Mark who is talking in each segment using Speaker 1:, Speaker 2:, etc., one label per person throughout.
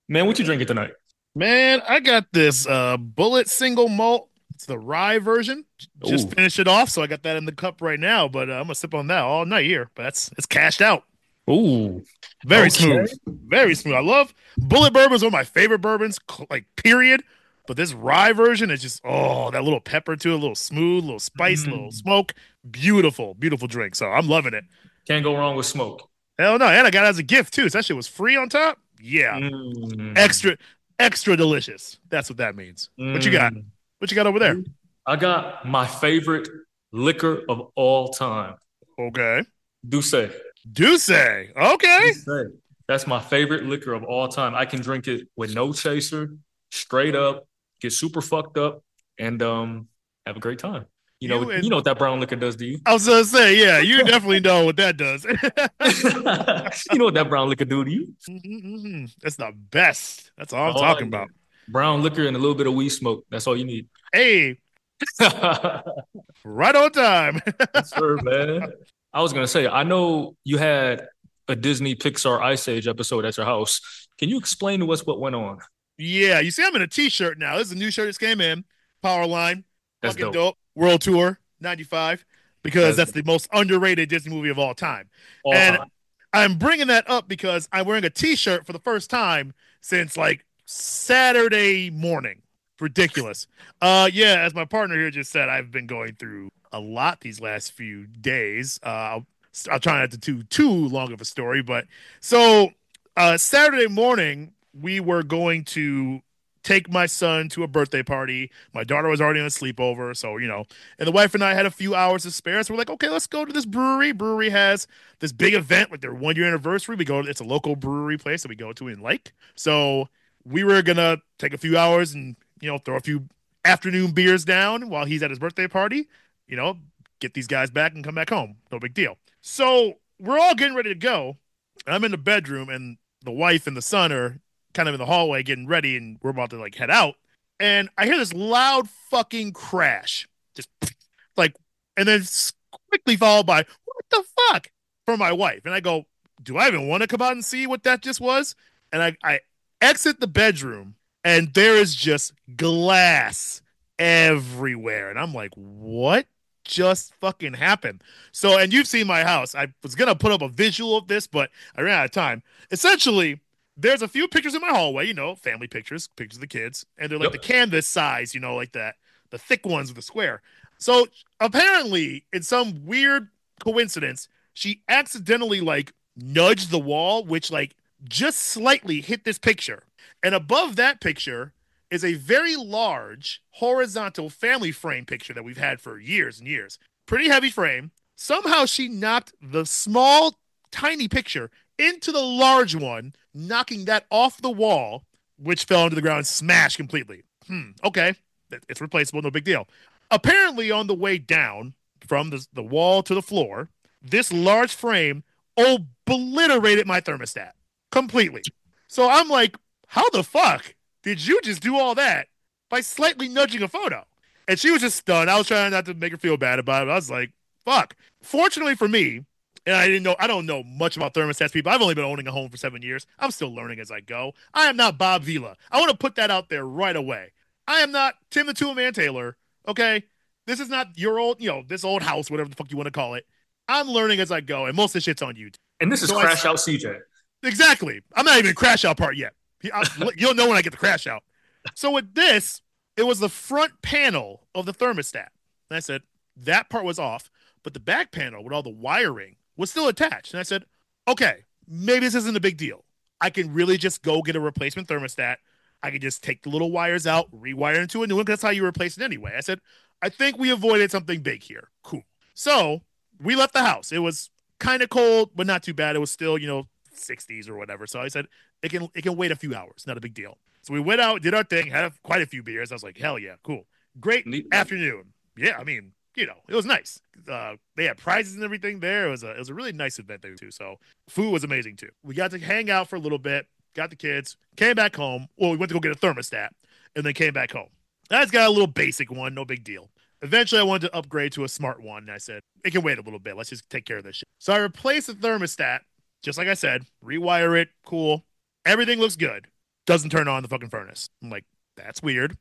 Speaker 1: Man, what you drinking tonight?
Speaker 2: Man, I got this Bullet single malt. It's the rye version. Just
Speaker 1: Oh,
Speaker 2: finished it off, so I got that in the cup right now. But I'm gonna sip on that all night here. But it's cashed out.
Speaker 1: ooh,
Speaker 2: Very
Speaker 1: okay.
Speaker 2: smooth, very smooth. I love Bullet bourbons. One of my favorite bourbons, like period. But this rye version is just that little pepper to it, a little smooth, a little spice, a little
Speaker 1: Mm,
Speaker 2: smoke. Beautiful, beautiful drink. So I'm loving it.
Speaker 1: can't go wrong with smoke.
Speaker 2: Hell no, and I got it as a gift too. So that shit was free on top. Yeah,
Speaker 1: Mm,
Speaker 2: extra, extra delicious. That's what that means. What you got?
Speaker 1: mm.
Speaker 2: What you got over there?
Speaker 1: I got my favorite liquor of all time,
Speaker 2: Okay.
Speaker 1: Douce.
Speaker 2: Douce. Okay.
Speaker 1: Douce. That's my favorite liquor of all time. I can drink it with no chaser, straight up, get super fucked up, and have a great time.
Speaker 2: You
Speaker 1: You know
Speaker 2: and
Speaker 1: what that brown liquor does to you.
Speaker 2: I was gonna say, yeah, you definitely know what that does.
Speaker 1: You know what that brown liquor do to you.
Speaker 2: That's the best. That's all I'm
Speaker 1: Oh
Speaker 2: talking
Speaker 1: yeah.
Speaker 2: about.
Speaker 1: Brown liquor and a little bit of weed smoke. That's all you need.
Speaker 2: Hey,
Speaker 1: Yes,
Speaker 2: right on time.
Speaker 1: sir, man. I was gonna say, I know you had a Disney Pixar Ice Age episode at your house. Can you explain to us what went on?
Speaker 2: Yeah, you see, I'm in a t-shirt now. This is a new shirt that came in. Powerline.
Speaker 1: That's
Speaker 2: Fucking
Speaker 1: dope.
Speaker 2: dope. World Tour 95. Because
Speaker 1: That's
Speaker 2: that's
Speaker 1: dope.
Speaker 2: the most underrated Disney movie of all time.
Speaker 1: All
Speaker 2: And
Speaker 1: time.
Speaker 2: I'm bringing that up because I'm wearing a t-shirt for the first time since like Saturday morning. Ridiculous. Yeah, as my partner here just said, I've been going through a lot these last few days. I'll try not to do too long of a story, but so Saturday morning we were going to take my son to a birthday party. My daughter was already on a sleepover, so and the wife and I had a few hours to spare. So we're like, okay, let's go to this brewery. Brewery has this big event, like their 1 year anniversary. It's a local brewery place that we go to in Lake. So we were gonna take a few hours and throw a few afternoon beers down while he's at his birthday party. You know, get these guys back and come back home. No big deal. So we're all getting ready to go. I'm in the bedroom, and the wife and the son are kind of in the hallway getting ready, and we're about to like head out. And I hear this loud fucking crash, just like, and then quickly followed by "What the fuck?" from my wife. And I go, "Do I even want to come out and see what that just was?" And I exit the bedroom, and there is just glass everywhere, and I'm like, "What just fucking happened?" So, and you've seen my house. I was gonna put up a visual of this, but I ran out of time. Essentially, there's a few pictures in my hallway, family pictures, pictures of the kids, and they're like the
Speaker 1: Yep.
Speaker 2: canvas size, like that, the thick ones with the square. So apparently, in some weird coincidence, she accidentally like nudged the wall, which like just slightly hit this picture. And above that picture is a very large horizontal family frame picture that we've had for years and years. Pretty heavy frame. Somehow she knocked the small, tiny picture into the large one, knocking that off the wall, which fell into the ground and smashed completely. Okay. It's replaceable, no big deal. Apparently, on the way down from the wall to the floor, this large frame obliterated my thermostat completely. So I'm like, how the fuck did you just do all that by slightly nudging a photo? And she was just stunned. I was trying not to make her feel bad about it. I was like, fuck. Fortunately for me, and I don't know much about thermostats, people. I've only been owning a home for 7 years. I'm still learning as I go. I am not Bob Vila. I want to put that out there right away. I am not Tim the Tool Man Taylor. Okay. This is not your old, this old house, whatever the fuck you want to call it. I'm learning as I go, and most of the shit's on YouTube.
Speaker 1: And this is
Speaker 2: So I
Speaker 1: Crash Out CJ.
Speaker 2: exactly. I'm not even crash out part yet. You'll know when I get the crash out. So with this, it was the front panel of the thermostat. And I said that part was off, but the back panel with all the wiring was still attached. And I said, okay, maybe this isn't a big deal. I can really just go get a replacement thermostat. I can just take the little wires out, rewire into a new one. 'Cause that's how you replace it anyway. I said, I think we avoided something big here. Cool. So we left the house. It was kind of cold, but not too bad. It was still, 60s or whatever. So I said, it can wait a few hours. Not a big deal. So we went out, did our thing, had quite a few beers. I was like, hell yeah, cool. Great afternoon. Yeah, I mean, it was nice. They had prizes and everything there. It was a really nice event there too. So food was amazing too. We got to hang out for a little bit, got the kids, came back home. Well, we went to go get a thermostat and then came back home. That's got a little basic one, no big deal. Eventually, I wanted to upgrade to a smart one, and I said, it can wait a little bit. Let's just take care of this shit. So I replaced the thermostat, just like I said, rewire it, cool. Everything looks good. doesn't turn on the fucking furnace. I'm like, that's weird.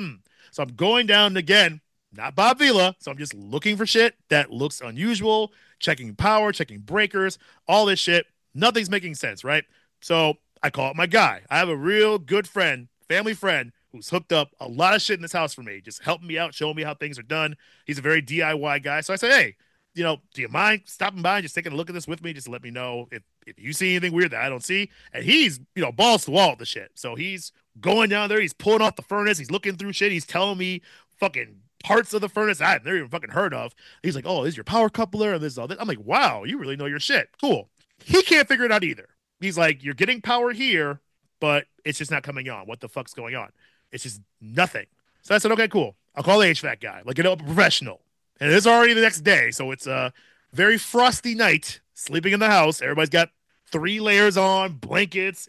Speaker 2: So I'm going down again, not Bob Vila. So I'm just looking for shit that looks unusual, checking power, checking breakers, all this shit. Nothing's making sense, right? So I call up my guy. I have a real good friend, family friend, who's hooked up a lot of shit in this house for me, just helping me out, showing me how things are done. He's a very DIY guy. So I say, hey, do you mind stopping by and just taking a look at this with me? Just to let me know if you see anything weird that I don't see. And he's, balls to the wall with the shit. So he's going down there. He's pulling off the furnace. He's looking through shit. He's telling me fucking parts of the furnace I've never even fucking heard of. He's like, oh, this is your power coupler and this is all this. I'm like, wow, you really know your shit. Cool. He can't figure it out either. He's like, you're getting power here, but it's just not coming on. What the fuck's going on? It's just nothing. So I said, okay, cool. I'll call the HVAC guy, like a professional. And it's already the next day. So it's a very frosty night, sleeping in the house. Everybody's got 3 layers on, blankets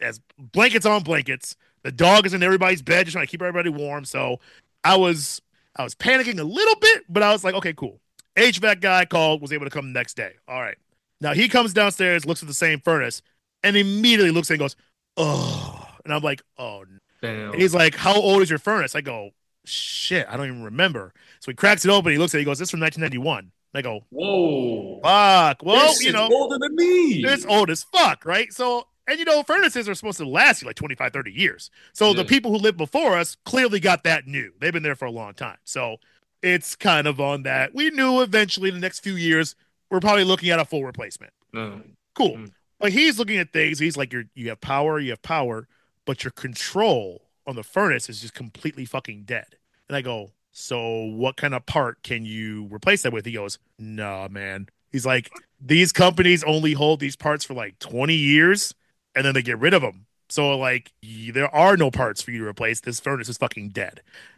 Speaker 2: on blankets. The dog is in everybody's bed, just trying to keep everybody warm. So I was panicking a little bit, but I was like, okay, cool. HVAC guy called, was able to come the next day. All right. Now he comes downstairs, looks at the same furnace, and immediately looks at it and goes, oh. And I'm like, oh, no.
Speaker 1: Damn.
Speaker 2: And he's like, how old is your furnace? I go, shit, I don't even remember. So he cracks it open. He looks at it. He goes, this is from 1991. I go,
Speaker 1: whoa.
Speaker 2: Fuck. Well,
Speaker 1: This older than me.
Speaker 2: It's old as fuck, right? So, and furnaces are supposed to last you like 25, 30 years. So the people who lived before us clearly got that new. They've been there for a long time. So it's kind of on that. We knew eventually in the next few years, we're probably looking at a full replacement. Cool. But he's looking at things. He's like, you have power, but your control on the furnace is just completely fucking dead. And I go, so what kind of part can you replace that with? He goes, nah, man. He's like, these companies only hold these parts for like 20 years and then they get rid of them. So like, there are no parts for you to replace. This furnace is fucking dead.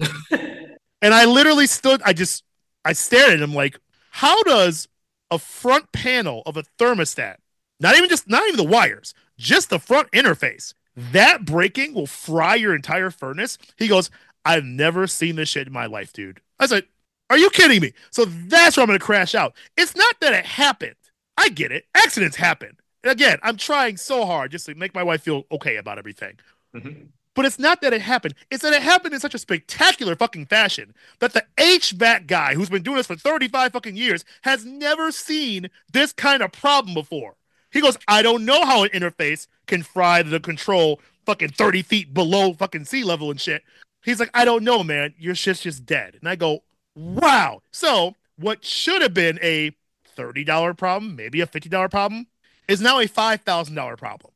Speaker 2: And I literally stood, I stared at him like, how does a front panel of a thermostat, not even the wires, just the front interface, that breaking will fry your entire furnace? He goes, I've never seen this shit in my life, dude. I said, are you kidding me? So that's where I'm going to crash out. It's not that it happened. I get it. Accidents happen. And again, I'm trying so hard just to make my wife feel okay about everything. Mm-hmm. But it's not that it happened. It's that it happened in such a spectacular fucking fashion that the HVAC guy who's been doing this for 35 fucking years has never seen this kind of problem before. He goes, I don't know how an interface can fry the control fucking 30 feet below fucking sea level and shit. He's like, I don't know, man. Your shit's just dead. And I go, wow. So what should have been a $30 problem, maybe a $50 problem, is now a $5,000 problem.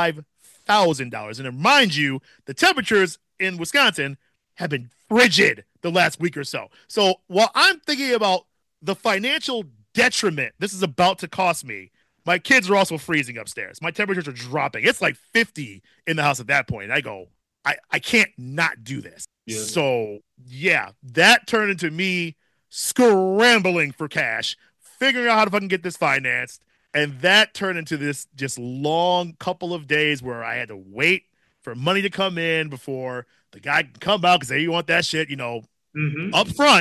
Speaker 2: $5,000. And mind you, the temperatures in Wisconsin have been frigid the last week or so. So while I'm thinking about the financial detriment this is about to cost me, my kids are also freezing upstairs. My temperatures are dropping. It's like 50 in the house at that point. And I go, I can't not do this. Yeah. So, yeah, that turned into me scrambling for cash, figuring out how to fucking get this financed. And that turned into this just long couple of days where I had to wait for money to come in before the guy can come out because you want that shit, up front.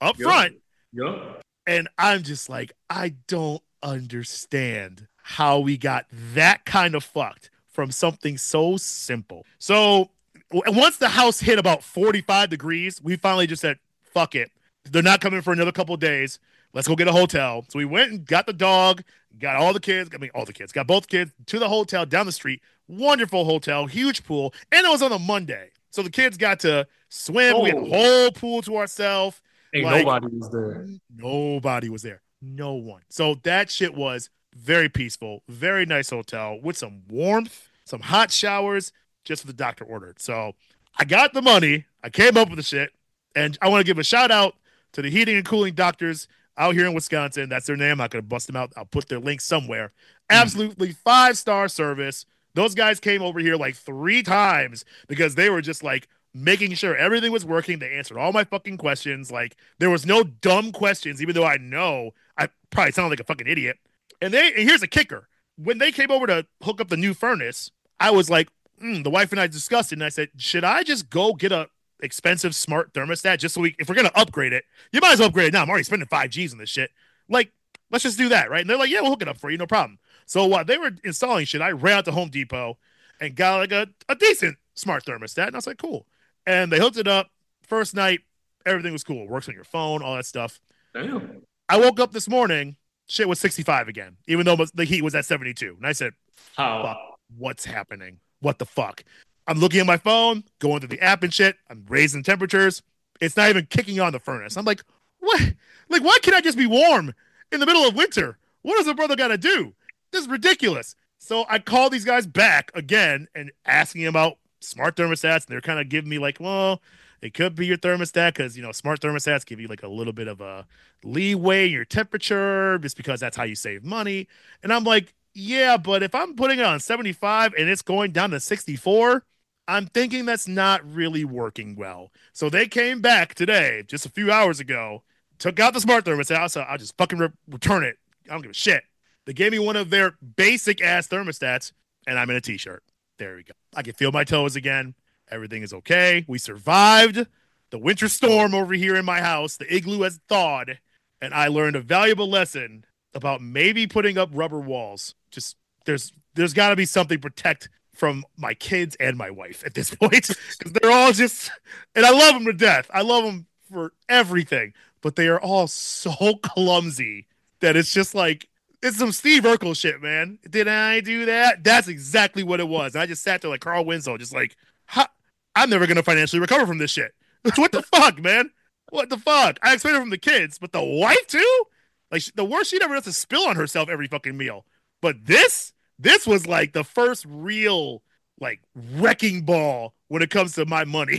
Speaker 1: Yep.
Speaker 2: And I'm just like, I don't understand how we got that kind of fucked from something so simple. So once the house hit about 45 degrees, we finally just said, fuck it. They're not coming for another couple of days. Let's go get a hotel. So we went and got the dog, got all the kids, got both kids to the hotel down the street. Wonderful hotel, huge pool. And it was on a Monday. So the kids got to swim. We had a whole pool to ourselves.
Speaker 1: Nobody was there.
Speaker 2: Nobody was there. No one. So that shit was very peaceful, very nice hotel with some warmth, some hot showers, just what the doctor ordered. So I got the money. I came up with the shit. And I want to give a shout out to the heating and cooling doctors out here in Wisconsin. That's their name. I'm not going to bust them out. I'll put their link somewhere. Absolutely 5-star service. Those guys came over here like 3 times because they were just like making sure everything was working. They answered all my fucking questions. Like there was no dumb questions, even though I know I probably sound like a fucking idiot. And here's a kicker. When they came over to hook up the new furnace, I was like, the wife and I discussed it. And I said, should I just go get a expensive smart thermostat just so if we're going to upgrade it, you might as well upgrade it now. I'm already spending 5 G's on this shit. Like, let's just do that. Right. And they're like, yeah, we'll hook it up for you. No problem. So while they were installing shit, I ran out to Home Depot and got like a decent smart thermostat. And I was like, cool. And they hooked it up. First night, everything was cool. Works on your phone, all that stuff.
Speaker 1: Damn.
Speaker 2: I woke up this morning, shit was 65 again, even though the heat was at 72. And I said, fuck,
Speaker 1: How?
Speaker 2: what's happening? What the fuck? I'm looking at my phone, going through the app and shit. I'm raising temperatures. It's not even kicking on the furnace. I'm like, what? Like, why can't I just be warm in the middle of winter? What does a brother got to do? This is ridiculous. So I called these guys back again and asking about smart thermostats. And they're kind of giving me like, well, it could be your thermostat because, smart thermostats give you like a little bit of a leeway in your temperature just because that's how you save money. And I'm like, yeah, but if I'm putting it on 75 and it's going down to 64, I'm thinking that's not really working well. So they came back today, just a few hours ago, took out the smart thermostat. So I'll just fucking return it. I don't give a shit. They gave me one of their basic ass thermostats, and I'm in a t-shirt. There we go. I can feel my toes again. Everything is okay. We survived the winter storm over here in my house. The igloo has thawed, and I learned a valuable lesson about maybe putting up rubber walls. Just there's got to be something protect from my kids and my wife at this point because they're all just, and I love them to death. I love them for everything, but they are all so clumsy that it's just like it's some Steve Urkel shit, man. Did I do that? That's exactly what it was. And I just sat there like Carl Winslow, just like, I'm never gonna financially recover from this shit. What the fuck, man? What the fuck? I expected it from the kids, but the wife too? Like the worst she ever does is spill on herself every fucking meal. But this was like the first real like wrecking ball when it comes to my money,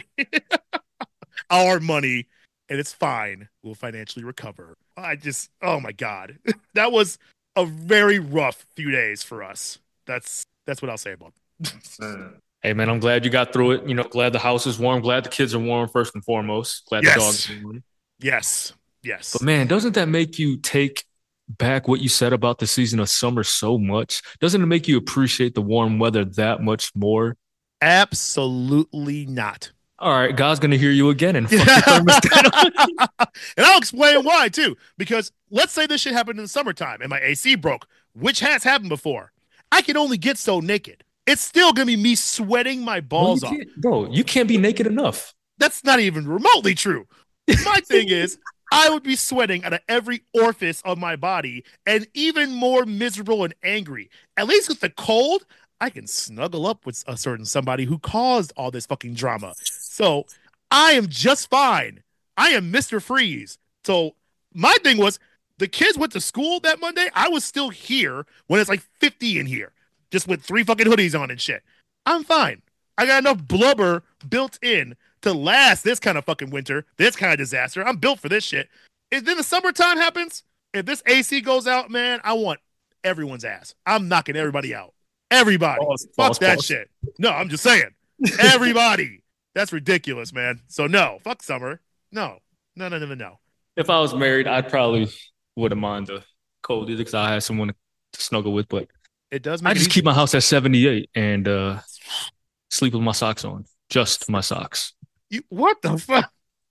Speaker 2: our money, and it's fine. We'll financially recover. Oh my god, that was a very rough few days for us. That's what I'll say about it.
Speaker 1: Hey man, I'm glad you got through it. Glad the house is warm. Glad the kids are warm first and foremost. Glad the
Speaker 2: Yes,
Speaker 1: dog's warm.
Speaker 2: yes,
Speaker 1: But
Speaker 2: yes.
Speaker 1: man, doesn't that make you take back what you said about the season of summer so much? Doesn't it make you appreciate the warm weather that much more?
Speaker 2: Absolutely not.
Speaker 1: All right, God's gonna hear you again and
Speaker 2: and
Speaker 1: fuck your thermostat.
Speaker 2: I'll explain why too. Because let's say this shit happened in the summertime and my AC broke, which has happened before. I can only get so naked. It's still gonna be me sweating my
Speaker 1: No, you
Speaker 2: balls off.
Speaker 1: can't, bro. You can't be naked enough.
Speaker 2: That's not even remotely true. My thing is, I would be sweating out of every orifice of my body and even more miserable and angry. At least with the cold, I can snuggle up with a certain somebody who caused all this fucking drama. So I am just fine. I am Mr. Freeze. So my thing was the kids went to school that Monday. I was still here when it's like 50 in here, just with 3 fucking hoodies on and shit. I'm fine. I got enough blubber built in to last this kind of fucking winter, this kind of disaster. I'm built for this shit. If then the summertime happens, if this AC goes out, man, I want everyone's ass. I'm knocking everybody out. Everybody.
Speaker 1: Pause,
Speaker 2: Fuck
Speaker 1: pause,
Speaker 2: that
Speaker 1: pause.
Speaker 2: shit. No, I'm just saying. Everybody. That's ridiculous, man. So no, fuck summer. No. No, no, no, no, no.
Speaker 1: If I was married, I probably wouldn't mind the cold either because I had someone to snuggle with. But
Speaker 2: It does
Speaker 1: I
Speaker 2: make it
Speaker 1: just
Speaker 2: easy.
Speaker 1: keep my house at 78 and sleep with my socks on, just my socks.
Speaker 2: What the fuck?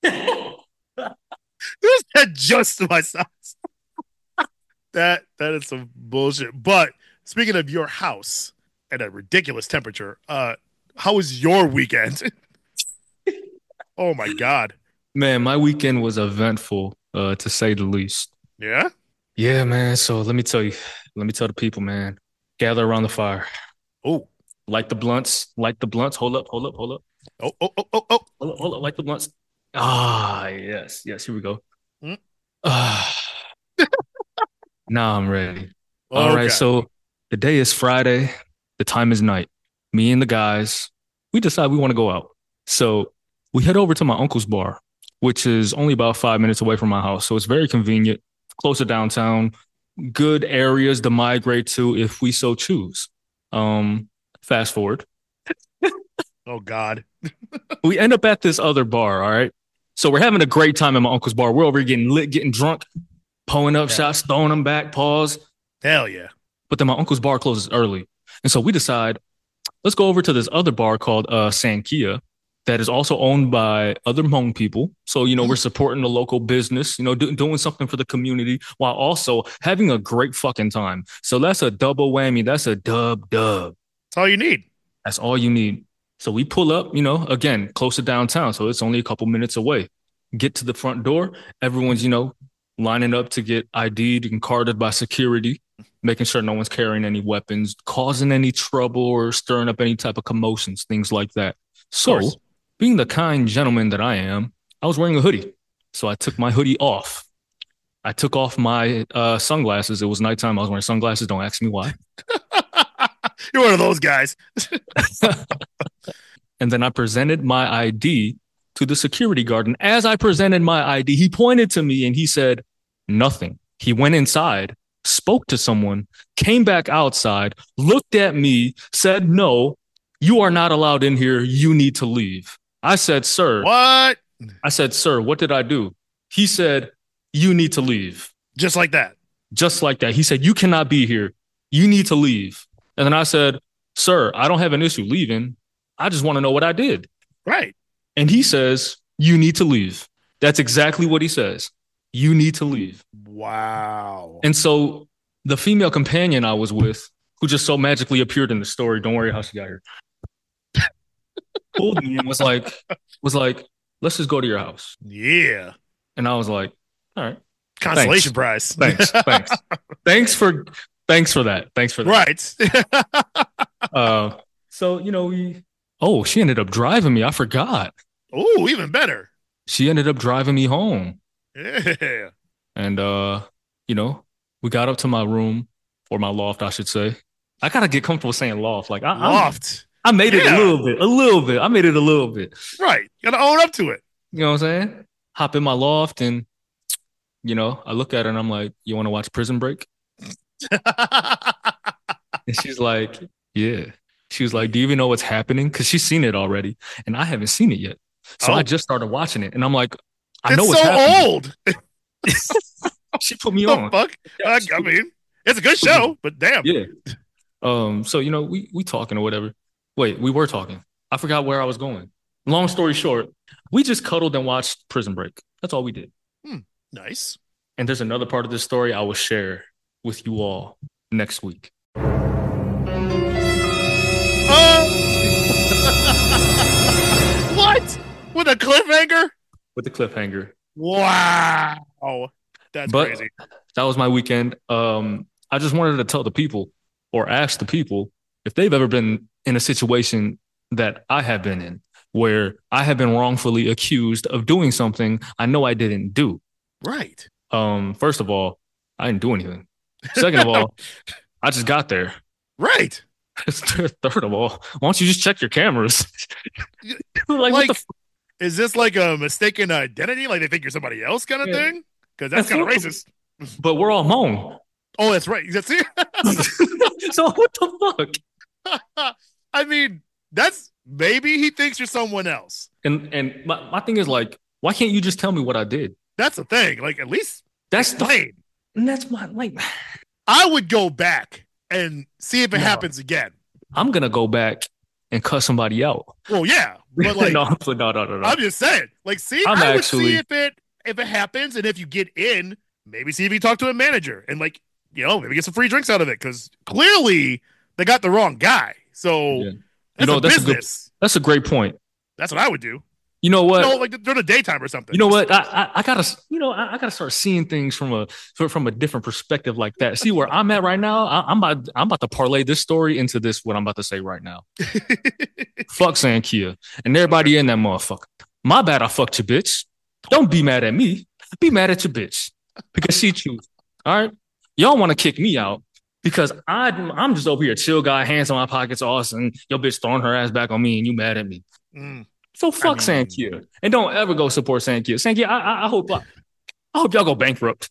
Speaker 2: Who's that just to my socks? That is some bullshit. But speaking of your house at a ridiculous temperature, how was your weekend? Oh my god.
Speaker 1: Man, my weekend was eventful, to say the least.
Speaker 2: Yeah?
Speaker 1: Yeah, man. So let me tell the people, man. Gather around the fire.
Speaker 2: Oh.
Speaker 1: Light the blunts. Light the blunts. Hold up, hold up, hold up.
Speaker 2: Oh, oh, oh, oh, oh.
Speaker 1: Hold up, light the blunts. Ah, yes, yes, here we go.
Speaker 2: Mm.
Speaker 1: Ah, now I'm ready. All right,
Speaker 2: Okay.
Speaker 1: so the day is Friday. The time is night. Me and the guys, we decide we want to go out. So we head over to my uncle's bar, which is only about 5 minutes away from my house. So it's very convenient, closer downtown, good areas to migrate to if we so choose. Fast forward.
Speaker 2: Oh god.
Speaker 1: We end up at this other bar, all right? So we're having a great time at my uncle's bar. We're over here getting lit, getting drunk, pulling up
Speaker 2: Yeah.
Speaker 1: shots, throwing them back, pause.
Speaker 2: Hell yeah.
Speaker 1: But then my uncle's bar closes early. And so we decide, let's go over to this other bar called Sankia that is also owned by other Hmong people. So, we're supporting the local business, doing something for the community while also having a great fucking time. So that's a double whammy. That's a dub.
Speaker 2: That's all you need.
Speaker 1: That's all you need. So we pull up, again, close to downtown. So it's only a couple minutes away. Get to the front door. Everyone's, lining up to get ID'd and carded by security, making sure no one's carrying any weapons, causing any trouble or stirring up any type of commotions, things like that.
Speaker 2: Of
Speaker 1: So,
Speaker 2: course.
Speaker 1: being the kind gentleman that I am, I was wearing a hoodie. So I took my hoodie off. I took off my sunglasses. It was nighttime. I was wearing sunglasses. Don't ask me why.
Speaker 2: You're one of those guys.
Speaker 1: And then I presented my ID to the security guard. And as I presented my ID, he pointed to me and he said, nothing. He went inside, spoke to someone, came back outside, looked at me, said, no, you are not allowed in here. You need to leave. I said, sir,
Speaker 2: What?
Speaker 1: what did I do? He said, you need to leave.
Speaker 2: Just like that.
Speaker 1: Just like that. He said, you cannot be here. You need to leave. And then I said, sir, I don't have an issue leaving. I just want to know what I did.
Speaker 2: Right.
Speaker 1: And he says, you need to leave. That's exactly what he says. You need to leave.
Speaker 2: Wow.
Speaker 1: And so the female companion I was with, who just so magically appeared in the story, don't worry how she got here, pulled me and was like, let's just go to your house.
Speaker 2: Yeah.
Speaker 1: And I was like, all right.
Speaker 2: Consolation prize.
Speaker 1: Thanks. Thanks for that. Thanks for that.
Speaker 2: Right.
Speaker 1: So, she ended up driving me. I forgot.
Speaker 2: Oh, even better.
Speaker 1: She ended up driving me home.
Speaker 2: Yeah.
Speaker 1: And, we got up to my room or my loft, I should say. I got to get comfortable saying loft. Like,
Speaker 2: Loft.
Speaker 1: I made it
Speaker 2: Yeah.
Speaker 1: a little bit. I made it a little bit.
Speaker 2: Right. You got to own up to it.
Speaker 1: You know what I'm saying? Hop in my loft and, I look at her and I'm like, you want to watch Prison Break? And she's like, yeah. She was like, do you even know what's happening? Because she's seen it already. And I haven't seen it yet. So
Speaker 2: Oh.
Speaker 1: I just started watching it. And I'm like, I know
Speaker 2: It's
Speaker 1: what's
Speaker 2: so
Speaker 1: happening.
Speaker 2: old.
Speaker 1: She put me
Speaker 2: The
Speaker 1: on.
Speaker 2: fuck? I mean, it's a good show, but damn.
Speaker 1: Yeah. So we talking or whatever. Wait, we were talking. I forgot where I was going. Long story short, we just cuddled and watched Prison Break. That's all we did.
Speaker 2: Nice.
Speaker 1: And there's another part of this story I will share with you all next week.
Speaker 2: What? With a cliffhanger?
Speaker 1: With the cliffhanger.
Speaker 2: Wow. That's
Speaker 1: But
Speaker 2: crazy.
Speaker 1: that was my weekend. I just wanted to tell the people or ask the people if they've ever been in a situation that I have been in, where I have been wrongfully accused of doing something I know I didn't do.
Speaker 2: Right.
Speaker 1: First of all, I didn't do anything. Second of all, I just got there.
Speaker 2: Right.
Speaker 1: Third of all, why don't you just check your cameras?
Speaker 2: Like,
Speaker 1: what the
Speaker 2: is this like a mistaken identity? Like they think you're somebody else kind of
Speaker 1: Yeah.
Speaker 2: thing? Because that's kind of racist.
Speaker 1: But we're all Hmong.
Speaker 2: Oh, that's right. That's it.
Speaker 1: So what the fuck?
Speaker 2: I mean, that's maybe he thinks you're someone else.
Speaker 1: And my thing is like, why can't you just tell me what I did?
Speaker 2: That's the thing. Like, at least
Speaker 1: That's
Speaker 2: explain.
Speaker 1: and that's my like.
Speaker 2: I would go back and see if it
Speaker 1: No.
Speaker 2: happens again.
Speaker 1: I'm gonna go back and cut somebody out.
Speaker 2: Well, yeah, but like,
Speaker 1: no.
Speaker 2: I'm just saying. Like, see,
Speaker 1: I'm
Speaker 2: I would
Speaker 1: actually-
Speaker 2: see if it happens, and if you get in, maybe see if you talk to a manager, and like, maybe get some free drinks out of it, because clearly they got the wrong guy. So
Speaker 1: Yeah.
Speaker 2: that's a
Speaker 1: that's a good-
Speaker 2: business.
Speaker 1: That's a great point.
Speaker 2: That's what I would do.
Speaker 1: You know what?
Speaker 2: Like during the daytime or something.
Speaker 1: You know what? I gotta start seeing things from a different perspective like that. See where I'm at right now. I'm about to parlay this story into this what I'm about to say right now. Fuck Sankia and everybody in that motherfucker. My bad. I fucked your bitch. Don't be mad at me. Be mad at your bitch because she chose. All right, y'all want to kick me out because I'm just over here, chill guy, hands in my pockets, awesome. Your bitch throwing her ass back on me and you mad at me.
Speaker 2: Mm.
Speaker 1: So fuck Sankia and don't ever go support Sankia. Sankia, I hope y'all go bankrupt.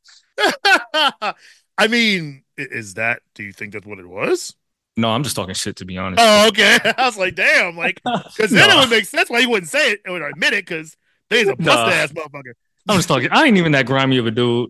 Speaker 2: I mean, do you think that's what it was?
Speaker 1: No, I'm just talking shit to be honest.
Speaker 2: Oh, okay. I was like, damn, like, because then it
Speaker 1: No.
Speaker 2: would make sense why he wouldn't say it or admit it, because he's a busted ass motherfucker.
Speaker 1: I'm just talking. I ain't even that grimy of a dude.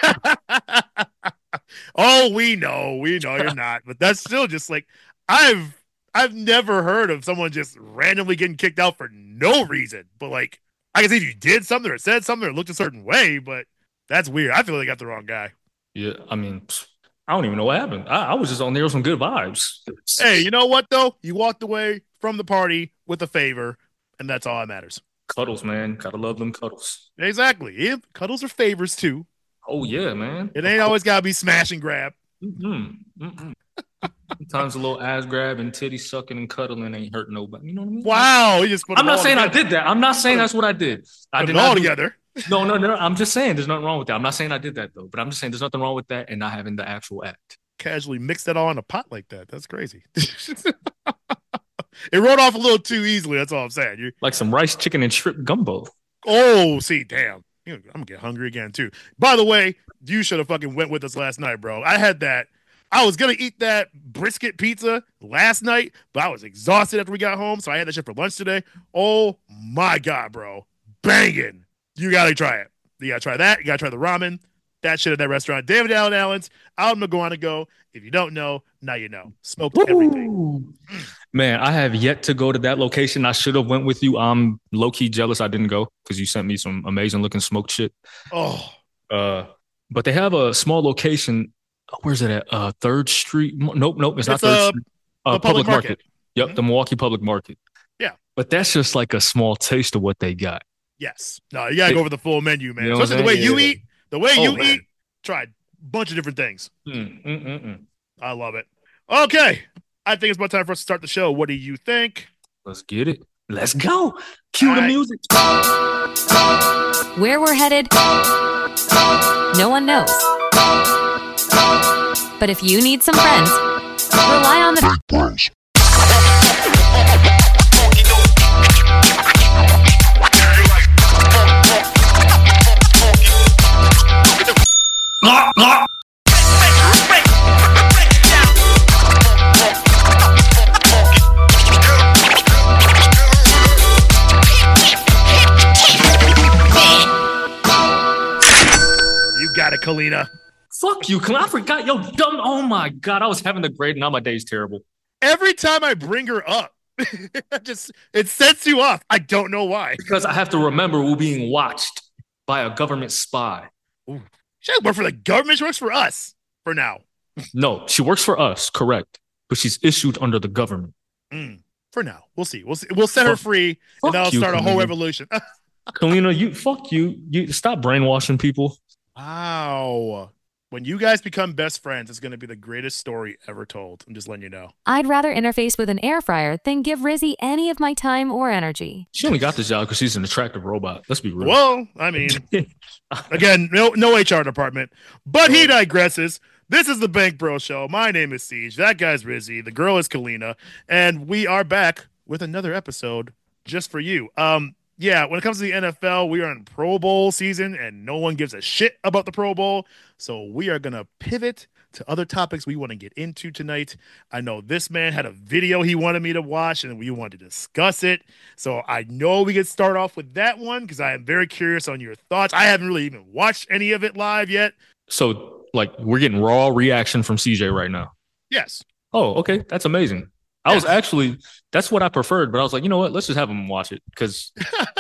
Speaker 2: Oh, we know you're not, but that's still just like I've never heard of someone just randomly getting kicked out for no reason. But like, I can see if you did something or said something or looked a certain way, but that's weird. I feel like they got the wrong guy.
Speaker 1: Yeah, I mean, I don't even know what happened. I was just on there with some good vibes.
Speaker 2: Hey, you know what though? You walked away from the party with a favor, and that's all that matters.
Speaker 1: Cuddles, man. Gotta love them cuddles.
Speaker 2: Exactly. Yeah, cuddles are favors too.
Speaker 1: Oh yeah, man.
Speaker 2: It
Speaker 1: Of
Speaker 2: ain't
Speaker 1: course.
Speaker 2: always gotta be smash and grab.
Speaker 1: Mm-mm. Sometimes a little ass grabbing, titty sucking, and cuddling ain't hurt nobody. You know what I mean?
Speaker 2: Wow, he just put
Speaker 1: I'm
Speaker 2: them
Speaker 1: not
Speaker 2: all
Speaker 1: saying I
Speaker 2: together.
Speaker 1: did that. I'm not saying that's what I did. I
Speaker 2: Put
Speaker 1: did
Speaker 2: it all
Speaker 1: not do.
Speaker 2: together.
Speaker 1: No. I'm just saying there's nothing wrong with that. I'm not saying I did that though, but I'm just saying there's nothing wrong with that and not having the actual act.
Speaker 2: Casually mix that all in a pot like that. That's crazy. It rolled off a little too easily. That's all I'm saying.
Speaker 1: Like some rice, chicken, and shrimp gumbo.
Speaker 2: Oh, see, damn. I'm gonna get hungry again too. By the way, you should have fucking went with us last night, bro. I had that. I was gonna eat that brisket pizza last night, but I was exhausted after we got home, so I had that shit for lunch today. Oh my god, bro, banging! You gotta try it. You gotta try that. You gotta try the ramen. That shit at that restaurant, David Allen Allen's out in Maguanago. If you don't know, now you know. Smoked everything.
Speaker 1: Woo! Man, I have yet to go to that location. I should have went with you. I'm low key jealous I didn't go because you sent me some amazing looking smoked shit.
Speaker 2: Oh,
Speaker 1: Uh, but they have a small location. Where's it at? Third Street. Nope. It's not
Speaker 2: it's
Speaker 1: Third
Speaker 2: a
Speaker 1: Street.
Speaker 2: the
Speaker 1: Public
Speaker 2: public
Speaker 1: Market.
Speaker 2: market.
Speaker 1: Yep,
Speaker 2: Mhm.
Speaker 1: the Milwaukee Public Market.
Speaker 2: Yeah.
Speaker 1: But that's just like a small taste of what they got.
Speaker 2: Yes. No, you gotta go over the full menu, man.
Speaker 1: You know what I'm
Speaker 2: Especially the way
Speaker 1: saying?
Speaker 2: you
Speaker 1: Yeah.
Speaker 2: eat. The way
Speaker 1: Oh
Speaker 2: you
Speaker 1: man.
Speaker 2: eat. Tried a bunch of different things.
Speaker 1: Mm.
Speaker 2: I love it. Okay. I think it's about time for us to start the show. What do you think?
Speaker 1: Let's get it. Let's go. Cue
Speaker 2: All
Speaker 1: the
Speaker 2: right.
Speaker 1: music.
Speaker 3: Where we're headed, no one knows. But if you need some friends, rely on the
Speaker 4: Bros.
Speaker 2: You got it, Kalina.
Speaker 1: Fuck you. I forgot. Yo, dumb. Oh my God. I was having the grade. Now my day's terrible.
Speaker 2: Every time I bring her up, it sets you off. I don't know why.
Speaker 1: Because I have to remember we're being watched by a government spy.
Speaker 2: She doesn't work for the government. She works for us for now.
Speaker 1: No, she works for us, correct. But she's issued under the government.
Speaker 2: For now. We'll see. We'll set her free and that'll start a whole revolution.
Speaker 1: Kalina, you stop brainwashing people.
Speaker 2: Wow. When you guys become best friends, it's going to be the greatest story ever told. I'm just letting you know.
Speaker 3: I'd rather interface with an air fryer than give Rizzy any of my time or energy.
Speaker 1: She only got this job because she's an attractive robot. Let's be real.
Speaker 2: Well, I mean, again, no HR department, but he digresses. This is the Bank Bro Show. My name is Siege. That guy's Rizzy. The girl is Kalina, and we are back with another episode just for you. Yeah, when it comes to the NFL, we are in Pro Bowl season, and no one gives a shit about the Pro Bowl. So we are gonna pivot to other topics we want to get into tonight. I know this man had a video he wanted me to watch, and we wanted to discuss it. So I know we could start off with that one because I am very curious on your thoughts. I haven't really even watched any of it live yet.
Speaker 1: So, like, we're getting raw reaction from CJ right now.
Speaker 2: Yes.
Speaker 1: Oh, okay. That's amazing. That's what I preferred, but I was like, you know what? Let's just have him watch it because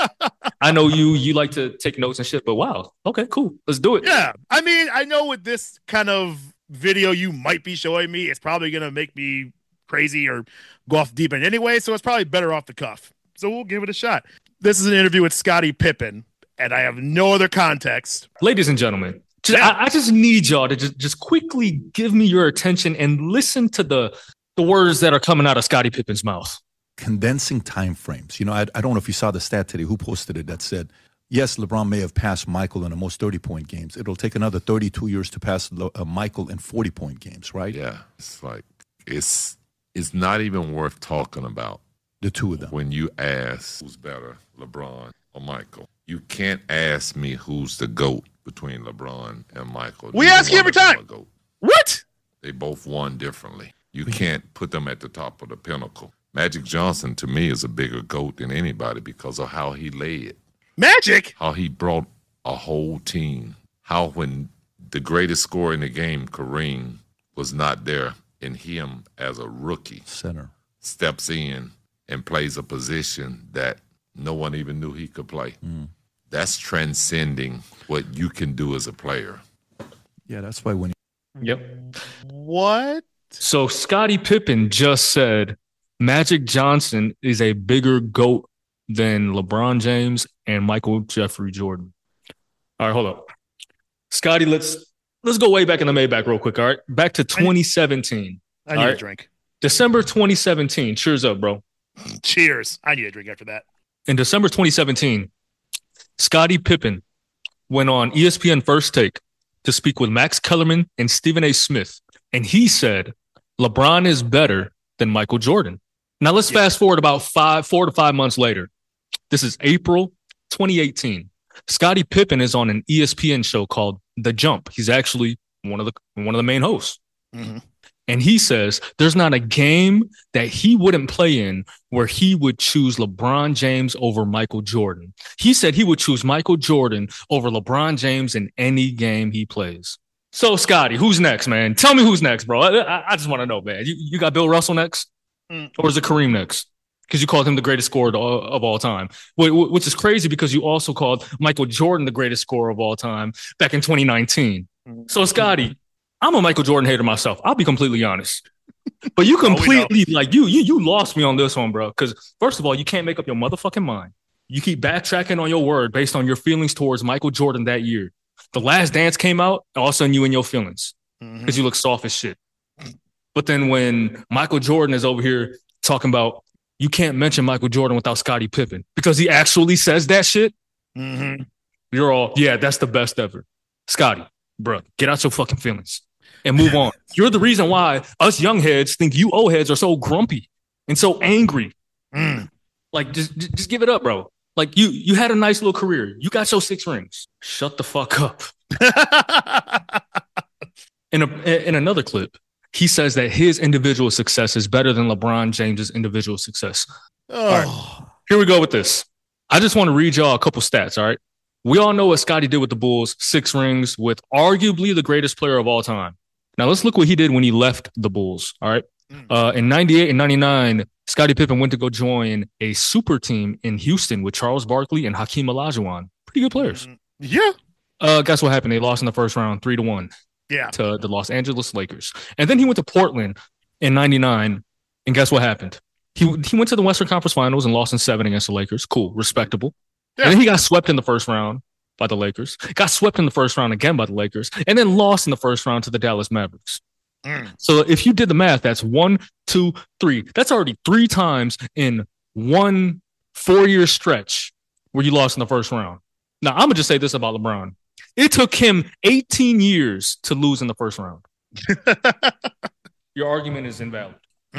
Speaker 1: I know you like to take notes and shit, but wow. Okay, cool. Let's do it.
Speaker 2: Yeah. I mean, I know with this kind of video you might be showing me, it's probably going to make me crazy or go off deep end anyway, so it's probably better off the cuff. So we'll give it a shot. This is an interview with Scottie Pippen, and I have no other context.
Speaker 1: Ladies and gentlemen, I just need y'all to just quickly give me your attention and listen to the words that are coming out of Scottie Pippen's mouth.
Speaker 5: Condensing time frames. You know, I don't know if you saw the stat today. Who posted it that said, yes, LeBron may have passed Michael in the most 30-point games. It'll take another 32 years to pass Michael in 40-point games, right?
Speaker 4: Yeah, it's like it's not even worth talking about
Speaker 5: The two of them.
Speaker 4: when you ask who's better, LeBron or Michael. You can't ask me who's the GOAT between LeBron and Michael.
Speaker 2: We
Speaker 4: Neither
Speaker 2: ask you
Speaker 4: one
Speaker 2: every
Speaker 4: of them
Speaker 2: time.
Speaker 4: are GOAT.
Speaker 2: What?
Speaker 4: They both won differently. You can't put them at the top of the pinnacle. Magic Johnson, to me, is a bigger GOAT than anybody because of how he led,
Speaker 2: Magic?
Speaker 4: how he brought a whole team, how when the greatest scorer in the game, Kareem, was not there, and him as a rookie
Speaker 5: Center.
Speaker 4: steps in and plays a position that no one even knew he could play. That's transcending what you can do as a player.
Speaker 5: Yeah, that's why when
Speaker 1: Yep.
Speaker 2: What?
Speaker 1: So Scottie Pippen just said Magic Johnson is a bigger GOAT than LeBron James and Michael Jeffrey Jordan. All right, hold up. Scotty, let's go way back in the Maybach real quick, all right? Back to 2017.
Speaker 2: I need a drink.
Speaker 1: December 2017. Cheers up, bro.
Speaker 2: Cheers. I need a drink after that.
Speaker 1: In December 2017, Scottie Pippen went on ESPN First Take to speak with Max Kellerman and Stephen A. Smith. And he said, LeBron is better than Michael Jordan. Now let's fast forward about 4 to 5 months later. This is April 2018. Scottie Pippen is on an ESPN show called The Jump. He's actually one of the main hosts.
Speaker 2: Mm-hmm.
Speaker 1: And he says there's not a game that he wouldn't play in where he would choose LeBron James over Michael Jordan. He said he would choose Michael Jordan over LeBron James in any game he plays. So, Scotty, who's next, man? Tell me who's next, bro. I just want to know, man. You got Bill Russell next? Or is it Kareem next? Because you called him the greatest scorer of all time, which is crazy because you also called Michael Jordan the greatest scorer of all time back in 2019. So, Scotty, I'm a Michael Jordan hater myself. I'll be completely honest. But you completely, you lost me on this one, bro. Because, first of all, you can't make up your motherfucking mind. You keep backtracking on your word based on your feelings towards Michael Jordan that year. The Last Dance came out, all of a sudden you in your feelings because you look soft as shit. But then when Michael Jordan is over here talking about you can't mention Michael Jordan without Scottie Pippen because he actually says that shit, you're all, yeah, that's the best ever. Scotty, bro, get out your fucking feelings and move on. You're the reason why us young heads think you old heads are so grumpy and so angry. Like, just give it up, bro. Like, you had a nice little career. You got your 6 rings. Shut the fuck up. In another clip, he says that his individual success is better than LeBron James's individual success. All right, here we go with this. I just want to read y'all a couple stats, all right? We all know what Scotty did with the Bulls, 6 rings with arguably the greatest player of all time. Now, let's look what he did when he left the Bulls, all right? In 98 and 99, Scottie Pippen went to go join a super team in Houston with Charles Barkley and Hakeem Olajuwon. Pretty good players.
Speaker 2: Yeah.
Speaker 1: Guess what happened? They lost in the first round 3-1 to the Los Angeles Lakers. And then he went to Portland in 99. And guess what happened? He went to the Western Conference Finals and lost in 7 against the Lakers. Cool. Respectable. Yeah. And then he got swept in the first round by the Lakers. Got swept in the first round again by the Lakers. And then lost in the first round to the Dallas Mavericks. So if you did the math, that's 1, 2, 3. That's already 3 times in one 4-year stretch where you lost in the first round. Now, I'm going to just say this about LeBron. It took him 18 years to lose in the first round. Your argument is invalid.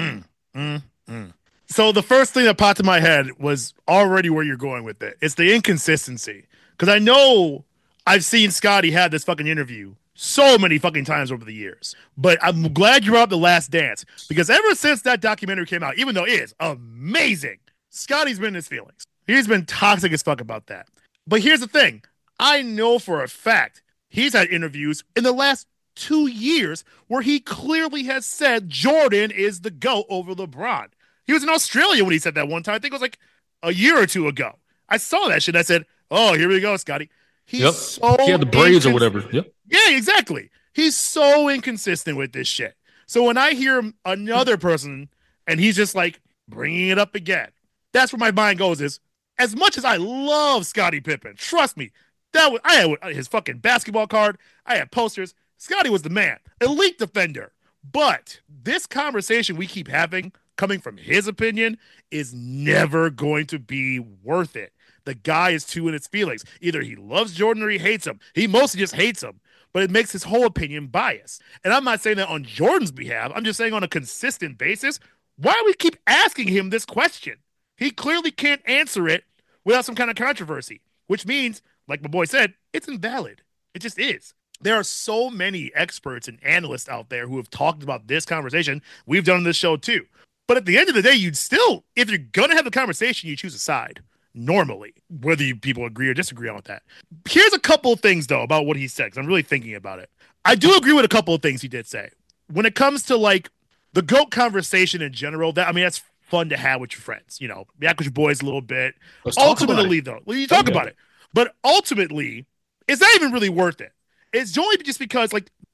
Speaker 2: So the first thing that popped in my head was already where you're going with it. It's the inconsistency. Because I know I've seen Scotty have this fucking interview so many fucking times over the years. But I'm glad you brought up The Last Dance. Because ever since that documentary came out, even though it is amazing, Scotty's been in his feelings. He's been toxic as fuck about that. But here's the thing. I know for a fact he's had interviews in the last 2 years where he clearly has said Jordan is the GOAT over LeBron. He was in Australia when he said that one time. I think it was like a year or 2 ago. I saw that shit. I said, oh, here we go, Scotty. He's so
Speaker 1: he had the braids or whatever. Yep.
Speaker 2: Yeah, exactly. He's so inconsistent with this shit. So when I hear another person and he's just like bringing it up again, that's where my mind goes is, as much as I love Scottie Pippen, trust me, I had his fucking basketball card. I had posters. Scotty was the man, elite defender. But this conversation we keep having, coming from his opinion, is never going to be worth it. The guy is too in his feelings. Either he loves Jordan or he hates him. He mostly just hates him, but it makes his whole opinion biased. And I'm not saying that on Jordan's behalf. I'm just saying on a consistent basis, why do we keep asking him this question? He clearly can't answer it without some kind of controversy, which means, like my boy said, it's invalid. It just is. There are so many experts and analysts out there who have talked about this conversation. We've done this show too. But at the end of the day, you'd still, if you're going to have a conversation, you choose a side. Normally, whether people agree or disagree on that. Here's a couple of things, though, about what he said, because I'm really thinking about it. I do agree with a couple of things he did say. When it comes to, like, the GOAT conversation in general, that's fun to have with your friends. You know, yak with your boys a little bit. Ultimately, though, you talk about it. But ultimately, it's not even really worth it. It's only just because, like,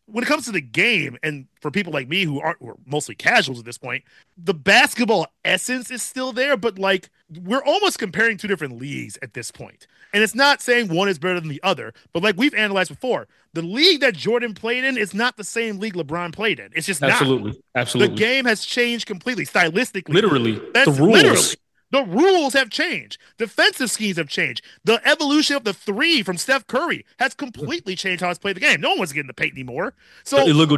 Speaker 2: when it comes to the game, and for people like me who are mostly casuals at this point, the basketball essence is still there, but like we're almost comparing two different leagues at this point. And it's not saying one is better than the other, but like we've analyzed before, the league that Jordan played in is not the same league LeBron played in. It's just
Speaker 1: Absolutely.
Speaker 2: not.
Speaker 1: Absolutely.
Speaker 2: The game has changed completely, stylistically.
Speaker 1: Literally.
Speaker 2: That's
Speaker 1: the rules.
Speaker 2: literally. The rules have changed. Defensive schemes have changed. The evolution of the three from Steph Curry has completely changed how it's played the game. No one wants to get in the paint anymore. So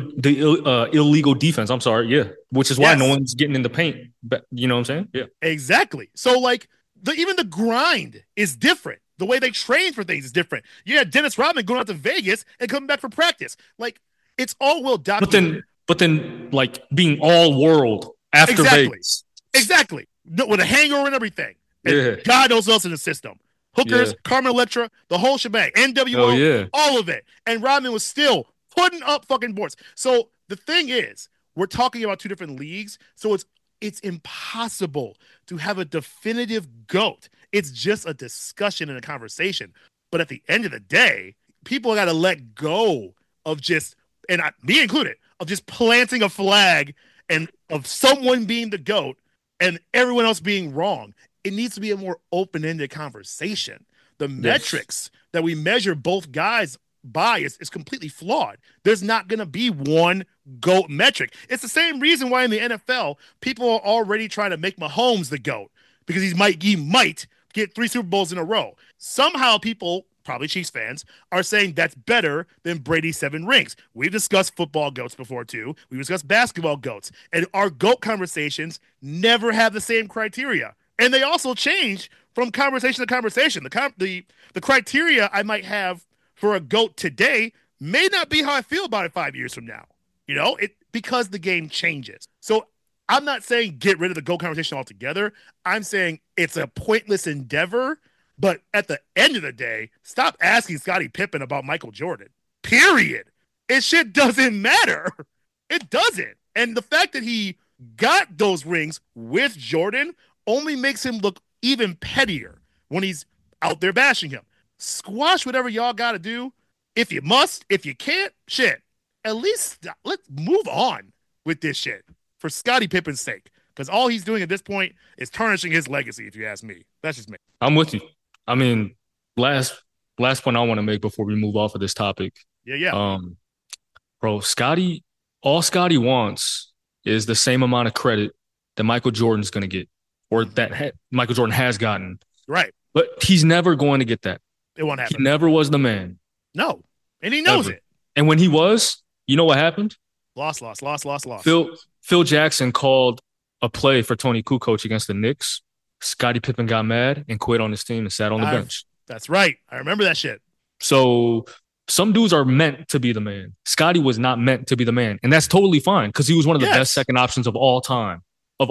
Speaker 1: The illegal defense. I'm sorry. Yeah. Which is why
Speaker 2: Yes.
Speaker 1: no one's getting in the paint. But you know what I'm saying? Yeah.
Speaker 2: exactly. So like even the grind is different. The way they train for things is different. You had Dennis Rodman going out to Vegas and coming back for practice. Like it's all well documented.
Speaker 1: But then like being all world after
Speaker 2: Exactly.
Speaker 1: Vegas.
Speaker 2: Exactly. No, with a hangover and everything. And
Speaker 1: Yeah.
Speaker 2: God knows what else in the system. Hookers,
Speaker 1: Yeah.
Speaker 2: Carmen Electra, the whole shebang, NWO,
Speaker 1: Oh, yeah.
Speaker 2: all of it. And Rodman was still putting up fucking boards. So the thing is, we're talking about two different leagues. So it's impossible to have a definitive GOAT. It's just a discussion and a conversation. But at the end of the day, people got to let go of just, and me included, of just planting a flag and of someone being the GOAT and everyone else being wrong. It needs to be a more open-ended conversation. The metrics that we measure both guys by is completely flawed. There's not going to be one GOAT metric. It's the same reason why in the NFL, people are already trying to make Mahomes the GOAT because he might get 3 Super Bowls in a row. Somehow people, probably Chiefs fans, are saying that's better than Brady's 7 rings. We've discussed football GOATs before too. We've discussed basketball GOATs. And our GOAT conversations never have the same criteria. And they also change from conversation to conversation. The criteria I might have for a GOAT today may not be how I feel about it 5 years from now. You know, because the game changes. So I'm not saying get rid of the GOAT conversation altogether. I'm saying it's a pointless endeavor. But at the end of the day, stop asking Scottie Pippen about Michael Jordan. Period. It shit doesn't matter. It doesn't. And the fact that he got those rings with Jordan only makes him look even pettier when he's out there bashing him. Squash whatever y'all got to do. If you must, if you can't, shit. At least let's move on with this shit for Scottie Pippen's sake. Because all he's doing at this point is tarnishing his legacy, if you ask me. That's just me.
Speaker 1: I'm with you. I mean, last point I want to make before we move off of this topic.
Speaker 2: Yeah.
Speaker 1: Bro, all Scottie wants is the same amount of credit that Michael Jordan's going to get, or that Michael Jordan has gotten.
Speaker 2: Right.
Speaker 1: But he's never going to get that.
Speaker 2: It won't happen.
Speaker 1: He never was the man.
Speaker 2: No. And he knows
Speaker 1: Ever.
Speaker 2: it.
Speaker 1: And when he was, you know what happened?
Speaker 2: Lost.
Speaker 1: Phil Jackson called a play for Tony Kukoc against the Knicks. Scottie Pippen got mad and quit on his team and sat on the bench.
Speaker 2: That's right. I remember that shit.
Speaker 1: So some dudes are meant to be the man. Scottie was not meant to be the man. And that's totally fine because he was one of the best second options of all time.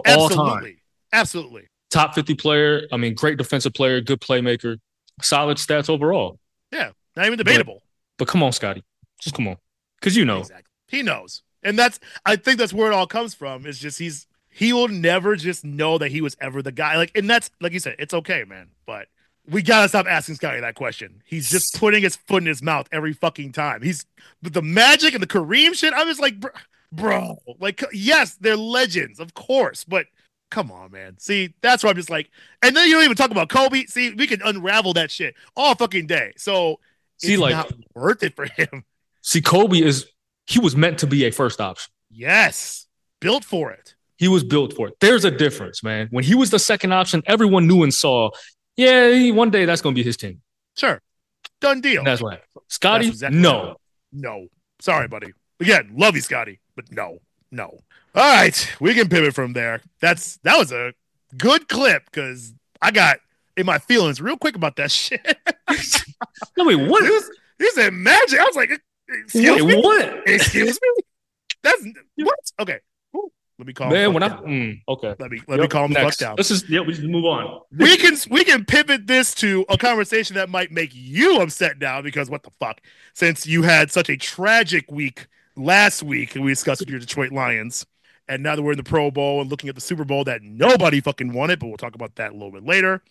Speaker 2: Absolutely.
Speaker 1: Top 50 player. I mean, great defensive player, good playmaker, solid stats overall.
Speaker 2: Yeah. Not even debatable.
Speaker 1: But come on, Scottie. Just come on. Because you know.
Speaker 2: Exactly. He knows. And I think that's where it all comes from. Is just he will never just know that he was ever the guy. Like, and that's, like you said, it's okay, man. But we gotta stop asking Scottie that question. He's just putting his foot in his mouth every fucking time. He's with the Magic and the Kareem shit. I was like, bro, like, yes, they're legends, of course, but come on, man. See, that's why I'm just like, and then you don't even talk about Kobe. See, we can unravel that shit all fucking day. So it's not worth it for him.
Speaker 1: See, he was meant to be a first option.
Speaker 2: Yes, built for it.
Speaker 1: He was built for it. There's a difference, man. When he was the second option, everyone knew and saw, one day that's going to be his team.
Speaker 2: Sure. Done deal.
Speaker 1: And that's what happened. Scottie, exactly no.
Speaker 2: No. Sorry, buddy. Again, love you, Scottie, but no. All right. We can pivot from there. That was a good clip because I got in my feelings real quick about that shit.
Speaker 1: No, wait, what?
Speaker 2: He said Magic. I was like, excuse me?
Speaker 1: What?
Speaker 2: Excuse me? That's what? Okay. Let me call him.
Speaker 1: Okay.
Speaker 2: Let me calm the fuck down.
Speaker 1: We just move on.
Speaker 2: We can pivot this to a conversation that might make you upset now because what the fuck? Since you had such a tragic week last week and we discussed your Detroit Lions, and now that we're in the Pro Bowl and looking at the Super Bowl that nobody fucking wanted, but we'll talk about that a little bit later.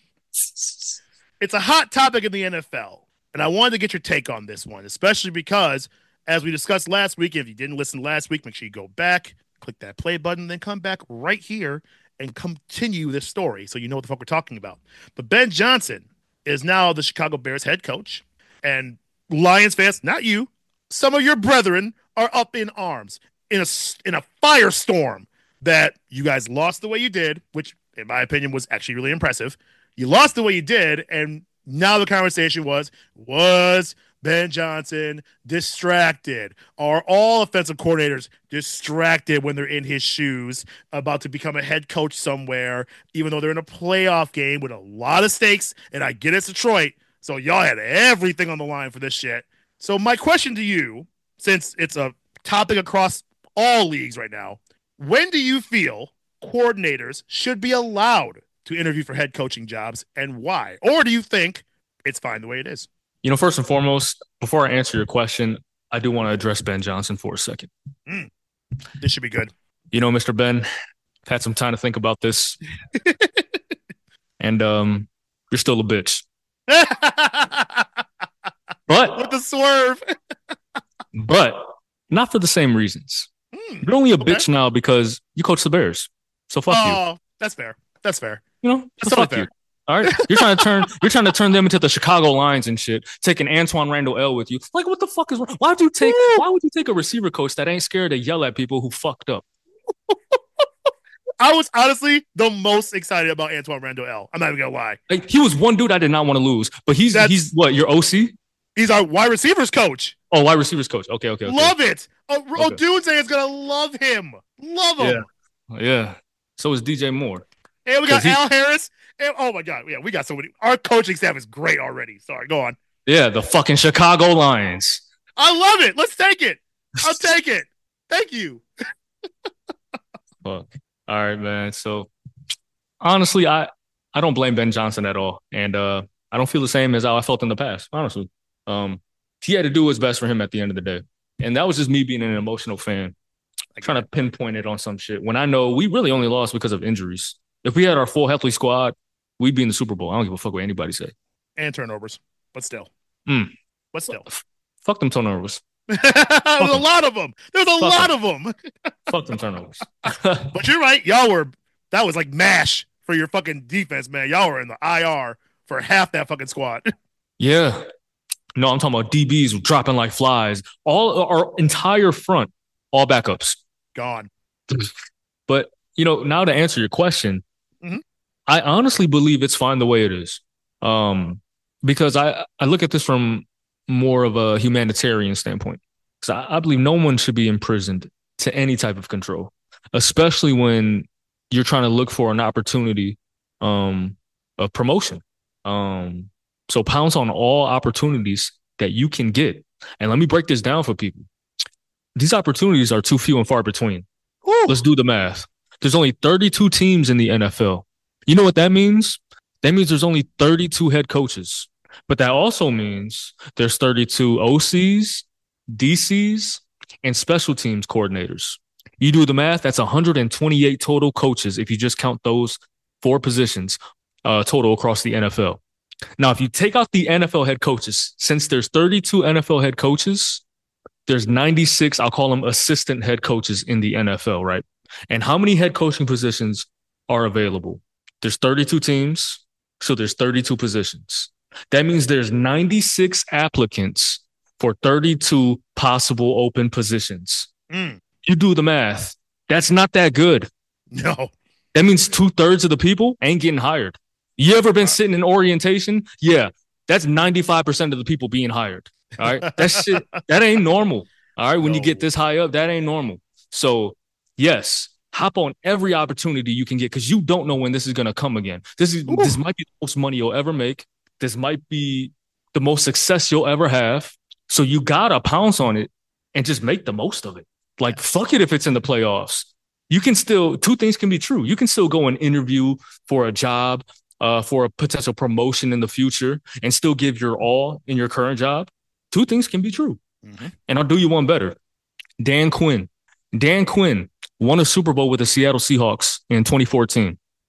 Speaker 2: It's a hot topic in the NFL, and I wanted to get your take on this one, especially because As we discussed last week, if you didn't listen last week, make sure you go back, click that play button, then come back right here and continue this story so you know what the fuck we're talking about. But Ben Johnson is now the Chicago Bears head coach. And Lions fans, not you, some of your brethren are up in arms in a firestorm that you guys lost the way you did, which in my opinion was actually really impressive. You lost the way you did, and now the conversation was Ben Johnson distracted? Are all offensive coordinators distracted when they're in his shoes about to become a head coach somewhere, even though they're in a playoff game with a lot of stakes? And I get it's Detroit, so y'all had everything on the line for this shit. So my question to you, since it's a topic across all leagues right now, when do you feel coordinators should be allowed to interview for head coaching jobs, and why? Or do you think it's fine the way it is?
Speaker 1: First and foremost, before I answer your question, I do want to address Ben Johnson for a second.
Speaker 2: This should be good.
Speaker 1: Mr. Ben, I've had some time to think about this. And you're still a bitch. But
Speaker 2: with the swerve.
Speaker 1: But not for the same reasons. You're only a bitch now because you coach the Bears. So fuck you.
Speaker 2: Oh, that's fair. That's fair.
Speaker 1: So
Speaker 2: That's
Speaker 1: fuck
Speaker 2: fair.
Speaker 1: you. All right. You're trying to turn them into the Chicago Lions and shit, taking Antoine Randall L with you. Like, what the fuck is wrong? Why would you take a receiver coach that ain't scared to yell at people who fucked up?
Speaker 2: I was honestly the most excited about Antoine Randall L. I'm not even gonna lie.
Speaker 1: Like, he was one dude I did not want to lose, but he's what, your OC?
Speaker 2: He's our wide receivers coach.
Speaker 1: Oh, wide receivers coach. Okay.
Speaker 2: Love it. Odunze is gonna love him. Love him.
Speaker 1: Yeah. So is DJ Moore.
Speaker 2: And we got Al Harris. And, oh my God. Yeah, we got so many. Our coaching staff is great already. Sorry, go on.
Speaker 1: Yeah, the fucking Chicago Lions.
Speaker 2: I love it. Let's take it. I'll take it. Thank you.
Speaker 1: Fuck. All right, man. So honestly, I don't blame Ben Johnson at all. And I don't feel the same as how I felt in the past, honestly. He had to do his best for him at the end of the day. And that was just me being an emotional fan, trying to pinpoint it on some shit when I know we really only lost because of injuries. If we had our full healthy squad, we'd be in the Super Bowl. I don't give a fuck what anybody say.
Speaker 2: And turnovers, but still. But still.
Speaker 1: Fuck them turnovers.
Speaker 2: There's a lot of them. There's a lot of them.
Speaker 1: Fuck them turnovers.
Speaker 2: But you're right. That was like MASH for your fucking defense, man. Y'all were in the IR for half that fucking squad.
Speaker 1: Yeah. No, I'm talking about DBs dropping like flies. All our entire front, all backups.
Speaker 2: Gone.
Speaker 1: But, now to answer your question, I honestly believe it's fine the way it is. Because I look at this from more of a humanitarian standpoint. Because I believe no one should be imprisoned to any type of control, especially when you're trying to look for an opportunity of promotion. So pounce on all opportunities that you can get. And let me break this down for people. These opportunities are too few and far between. Ooh. Let's do the math. There's only 32 teams in the NFL. You know what that means? That means there's only 32 head coaches. But that also means there's 32 OCs, DCs, and special teams coordinators. You do the math, that's 128 total coaches if you just count those 4 positions total across the NFL. Now, if you take out the NFL head coaches, since there's 32 NFL head coaches, there's 96, I'll call them assistant head coaches in the NFL, right? And how many head coaching positions are available? There's 32 teams, so there's 32 positions. That means there's 96 applicants for 32 possible open positions. You do the math. That's not that good.
Speaker 2: No.
Speaker 1: That means 2/3 of the people ain't getting hired. You ever been sitting in orientation? Yeah, that's 95% of the people being hired. All right. That ain't normal. All right. When you get this high up, that ain't normal. So, yes, hop on every opportunity you can get because you don't know when this is going to come again. This might be the most money you'll ever make. This might be the most success you'll ever have. So you got to pounce on it and just make the most of it. Like, fuck it if it's in the playoffs. You can still, 2 things can be true. You can still go and interview for a job, for a potential promotion in the future and still give your all in your current job. 2 things can be true. And I'll do you one better. Dan Quinn won a Super Bowl with the Seattle Seahawks in 2014.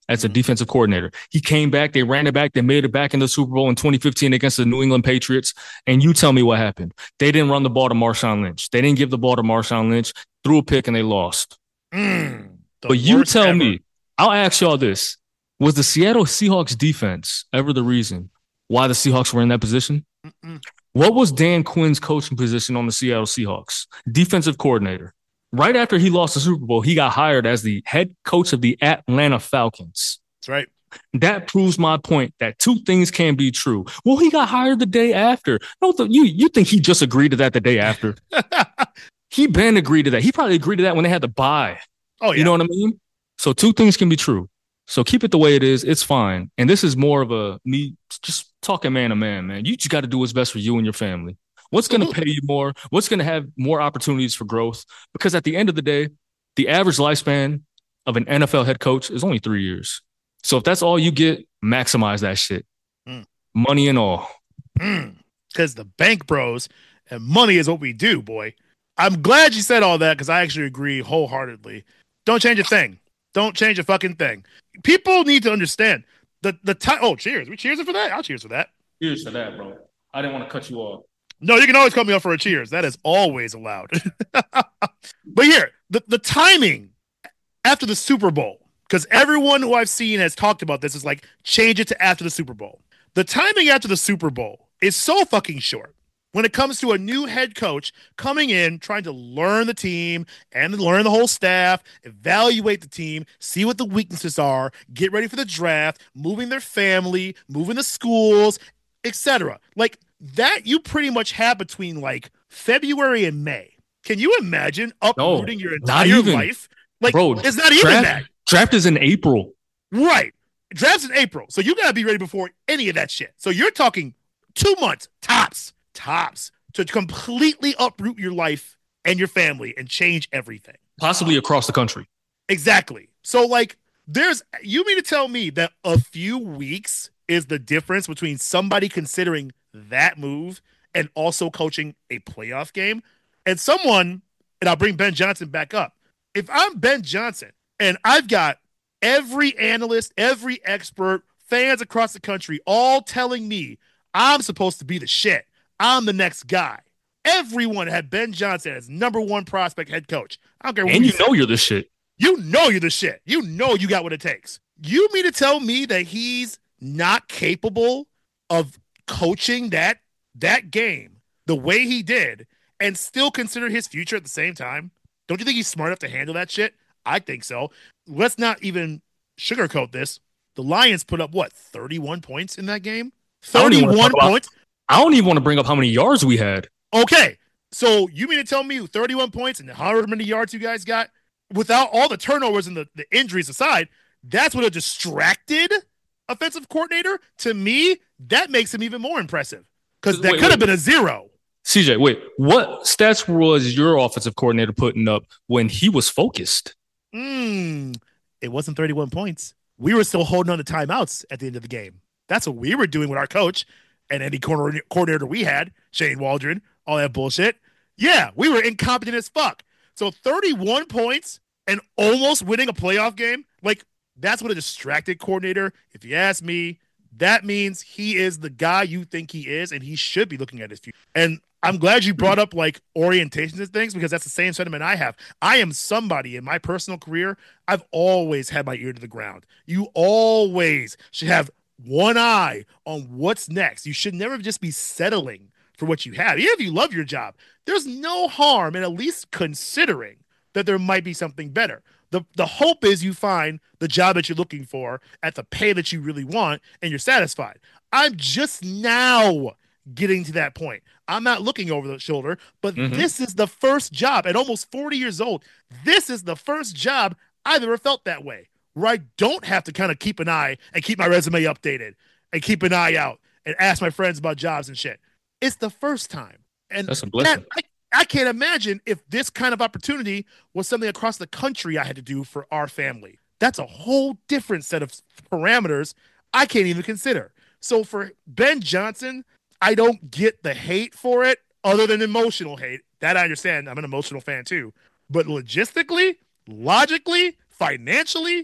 Speaker 1: as a defensive coordinator. He came back, they ran it back, they made it back in the Super Bowl in 2015 against the New England Patriots. And you tell me what happened. They didn't run the ball to Marshawn Lynch. They didn't give the ball to Marshawn Lynch, threw a pick, and they lost. But you tell me, I'll ask y'all this. Was the Seattle Seahawks defense ever the reason why the Seahawks were in that position? What was Dan Quinn's coaching position on the Seattle Seahawks? Defensive coordinator. Right after he lost the Super Bowl, he got hired as the head coach of the Atlanta Falcons.
Speaker 2: That's right.
Speaker 1: That proves my point that two things can be true. Well, he got hired the day after. No, you think he just agreed to that the day after? He been agreed to that. He probably agreed to that when they had to buy.
Speaker 2: Oh, yeah.
Speaker 1: You know what I mean? So two things can be true. So keep it the way it is. It's fine. And this is more of a me just talking man to man, man. You just got to do what's best for you and your family. What's going to pay you more? What's going to have more opportunities for growth? Because at the end of the day, the average lifespan of an NFL head coach is only 3 years. So if that's all you get, maximize that shit. Money and all.
Speaker 2: Because the bank bros and money is what we do, boy. I'm glad you said all that because I actually agree wholeheartedly. Don't change a thing. Don't change a fucking thing. People need to understand the time. Oh, cheers. We cheersing for that? I'll cheers for that.
Speaker 1: Cheers for that, bro. I didn't want to cut you off.
Speaker 2: No, you can always cut me off for a cheers. That is always allowed. But here, the timing after the Super Bowl, because everyone who I've seen has talked about this is like, change it to after the Super Bowl. The timing after the Super Bowl is so fucking short. When it comes to a new head coach coming in, trying to learn the team and learn the whole staff, evaluate the team, see what the weaknesses are, get ready for the draft, moving their family, moving the schools, etc. Like that you pretty much have between like February and May. Can you imagine uprooting your entire life? Like, bro, it's not even that.
Speaker 1: Draft is in April.
Speaker 2: Right. Draft's in April. So you got to be ready before any of that shit. So you're talking 2 months, tops, to completely uproot your life and your family and change everything.
Speaker 1: Possibly across the country.
Speaker 2: Exactly. So, like, you mean to tell me that a few weeks is the difference between somebody considering that move and also coaching a playoff game? And I'll bring Ben Johnson back up. If I'm Ben Johnson and I've got every analyst, every expert, fans across the country all telling me I'm supposed to be the shit, I'm the next guy. Everyone had Ben Johnson as number one prospect head coach. I don't care what
Speaker 1: and you know you're the shit.
Speaker 2: You know you're the shit. You know you got what it takes. You mean to tell me that he's not capable of coaching that game the way he did and still consider his future at the same time? Don't you think he's smart enough to handle that shit? I think so. Let's not even sugarcoat this. The Lions put up, 31 points in that game? 31 points?
Speaker 1: I don't even want to bring up how many yards we had.
Speaker 2: Okay. So you mean to tell me 31 points and however many yards you guys got, without all the turnovers and the injuries aside, that's what a distracted offensive coordinator? To me, that makes him even more impressive because that could have been a 0.
Speaker 1: CJ, wait, what stats was your offensive coordinator putting up when he was focused?
Speaker 2: It wasn't 31 points. We were still holding on to timeouts at the end of the game. That's what we were doing with our coach and any coordinator we had, Shane Waldron, all that bullshit. Yeah, we were incompetent as fuck. So 31 points and almost winning a playoff game, like that's what a distracted coordinator, if you ask me, that means he is the guy you think he is, and he should be looking at his future. And I'm glad you brought up like orientations and things because that's the same sentiment I have. I am somebody in my personal career, I've always had my ear to the ground. You always should have one eye on what's next. You should never just be settling for what you have. Even if you love your job, there's no harm in at least considering that there might be something better. The hope is you find the job that you're looking for at the pay that you really want and you're satisfied. I'm just now getting to that point. I'm not looking over the shoulder, but this is the first job at almost 40 years old. This is the first job I've ever felt that way, where I don't have to kind of keep an eye and keep my resume updated and keep an eye out and ask my friends about jobs and shit. It's the first time. And
Speaker 1: that's a blessing.
Speaker 2: I can't imagine if this kind of opportunity was something across the country I had to do for our family. That's a whole different set of parameters I can't even consider. So for Ben Johnson, I don't get the hate for it other than emotional hate. That I understand. I'm an emotional fan too. But logistically, logically, financially,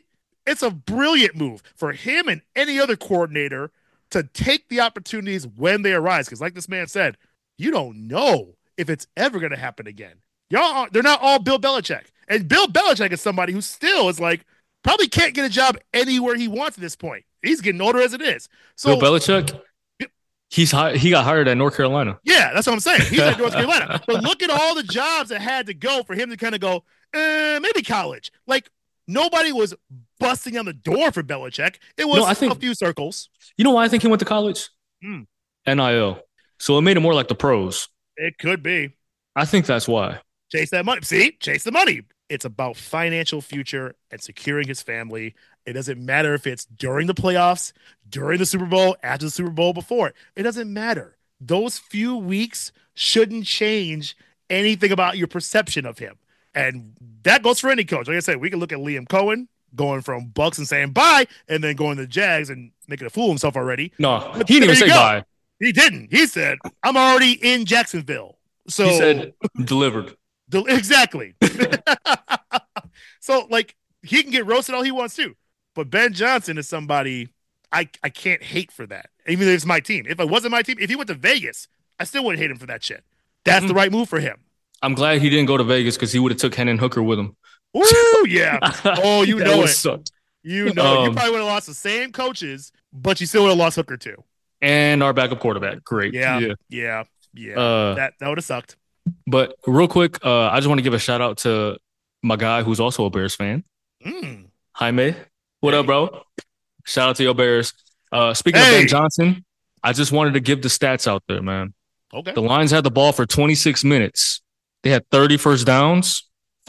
Speaker 2: It's a brilliant move for him and any other coordinator to take the opportunities when they arise. Because like this man said, you don't know if it's ever going to happen again. They're not all Bill Belichick. And Bill Belichick is somebody who still is like, probably can't get a job anywhere he wants at this point. He's getting older as it is. So
Speaker 1: Bill Belichick, he got hired at North Carolina.
Speaker 2: Yeah, that's what I'm saying. He's at North Carolina. But look at all the jobs that had to go for him to kind of go, maybe college. Like, nobody was busting on the door for Belichick. It was a few circles.
Speaker 1: You know why I think he went to college? NIL. So it made him more like the pros.
Speaker 2: It could be.
Speaker 1: I think that's why.
Speaker 2: Chase that money. See? Chase the money. It's about financial future and securing his family. It doesn't matter if it's during the playoffs, during the Super Bowl, after the Super Bowl, before. It doesn't matter. Those few weeks shouldn't change anything about your perception of him. And that goes for any coach. Like I said, we can look at Liam Cohen going from Bucks and saying bye, and then going to the Jags and making a fool of himself already.
Speaker 1: No, he didn't even say bye.
Speaker 2: He didn't. He said, I'm already in Jacksonville. So
Speaker 1: he said delivered.
Speaker 2: Exactly. So, like, he can get roasted all he wants to. But Ben Johnson is somebody I can't hate for that. Even if it's my team. If it wasn't my team, if he went to Vegas, I still wouldn't hate him for that shit. That's the right move for him.
Speaker 1: I'm glad he didn't go to Vegas because he would have took Hendon Hooker with him.
Speaker 2: Ooh, yeah. Oh, you know it.
Speaker 1: Sucked.
Speaker 2: You know it. You probably would have lost the same coaches, but you still would have lost Hooker too.
Speaker 1: And our backup quarterback. Great.
Speaker 2: Yeah. That would have sucked.
Speaker 1: But real quick, I just want to give a shout out to my guy who's also a Bears fan. Jaime. What up, bro? Shout out to your Bears. Speaking of Ben Johnson, I just wanted to give the stats out there, man.
Speaker 2: Okay.
Speaker 1: The Lions had the ball for 26 minutes. They had 30 first downs,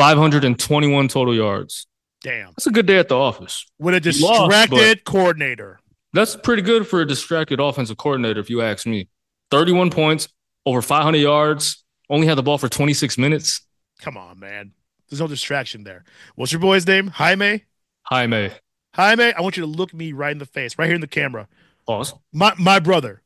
Speaker 1: 521 total yards.
Speaker 2: Damn.
Speaker 1: That's a good day at the office.
Speaker 2: With a distracted coordinator.
Speaker 1: That's pretty good for a distracted offensive coordinator, if you ask me. 31 points, over 500 yards, only had the ball for 26 minutes.
Speaker 2: Come on, man. There's no distraction there. What's your boy's name? Jaime, I want you to look me right in the face, right here in the camera.
Speaker 1: Pause.
Speaker 2: My brother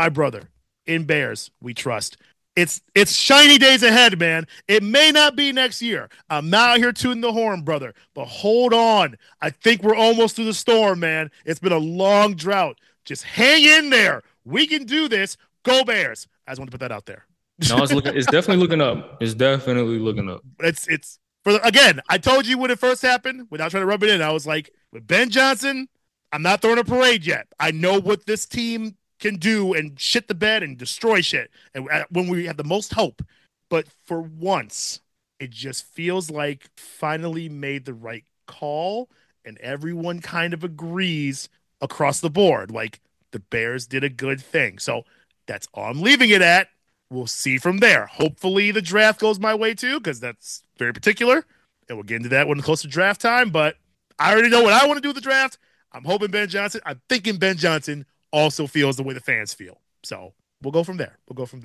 Speaker 2: in Bears, we trust. It's shiny days ahead, man. It may not be next year. I'm not out here tooting the horn, brother. But hold on. I think we're almost through the storm, man. It's been a long drought. Just hang in there. We can do this. Go Bears. I just want to put that out there.
Speaker 1: No, it's definitely looking up. It's definitely looking up.
Speaker 2: Again, I told you when it first happened, without trying to rub it in, I was like, with Ben Johnson, I'm not throwing a parade yet. I know what this team can do and shit the bed and destroy shit and when we have the most hope. But for once, it just feels like finally made the right call, and everyone kind of agrees across the board. Like, the Bears did a good thing. So that's all I'm leaving it at. We'll see from there. Hopefully the draft goes my way too, because that's very particular. And we'll get into that when it's close to draft time. But I already know what I want to do with the draft. I'm hoping Ben Johnson. I'm thinking Ben Johnson also feels the way the fans feel. So we'll go from there.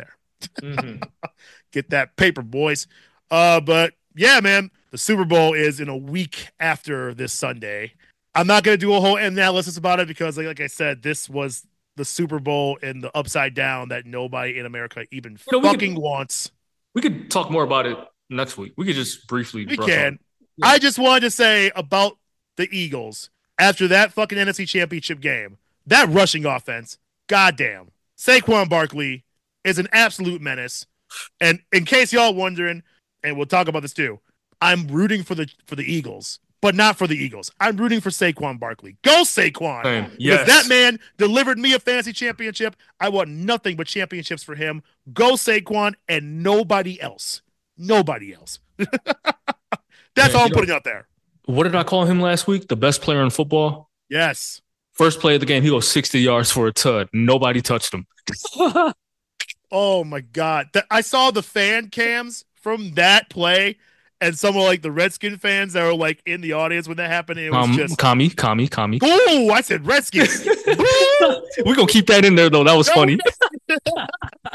Speaker 2: Get that paper, boys. But yeah, man, the Super Bowl is in a week after this Sunday. I'm not going to do a whole analysis about it because, like I said, this was the Super Bowl in the upside down that nobody in America even wants.
Speaker 1: We could talk more about it next week. We could just briefly.
Speaker 2: We can. Yeah. I just wanted to say about the Eagles after that fucking NFC Championship game, that rushing offense, goddamn. Saquon Barkley is an absolute menace. And in case y'all wondering, and we'll talk about this too, I'm rooting for the Eagles. But not for the Eagles. I'm rooting for Saquon Barkley. Go Saquon.
Speaker 1: Yes.
Speaker 2: Because that man delivered me a fantasy championship. I want nothing but championships for him. Go Saquon and nobody else. Nobody else. That's all I'm putting out there.
Speaker 1: What did I call him last week? The best player in football?
Speaker 2: Yes.
Speaker 1: First play of the game, he goes 60 yards for a tud. Nobody touched him.
Speaker 2: Oh, my God. I saw the fan cams from that play. And some of like the Redskin fans that were like in the audience when that happened, it was just
Speaker 1: commie.
Speaker 2: Oh, I said Redskins.
Speaker 1: We're gonna keep that in there though. That was funny.
Speaker 2: That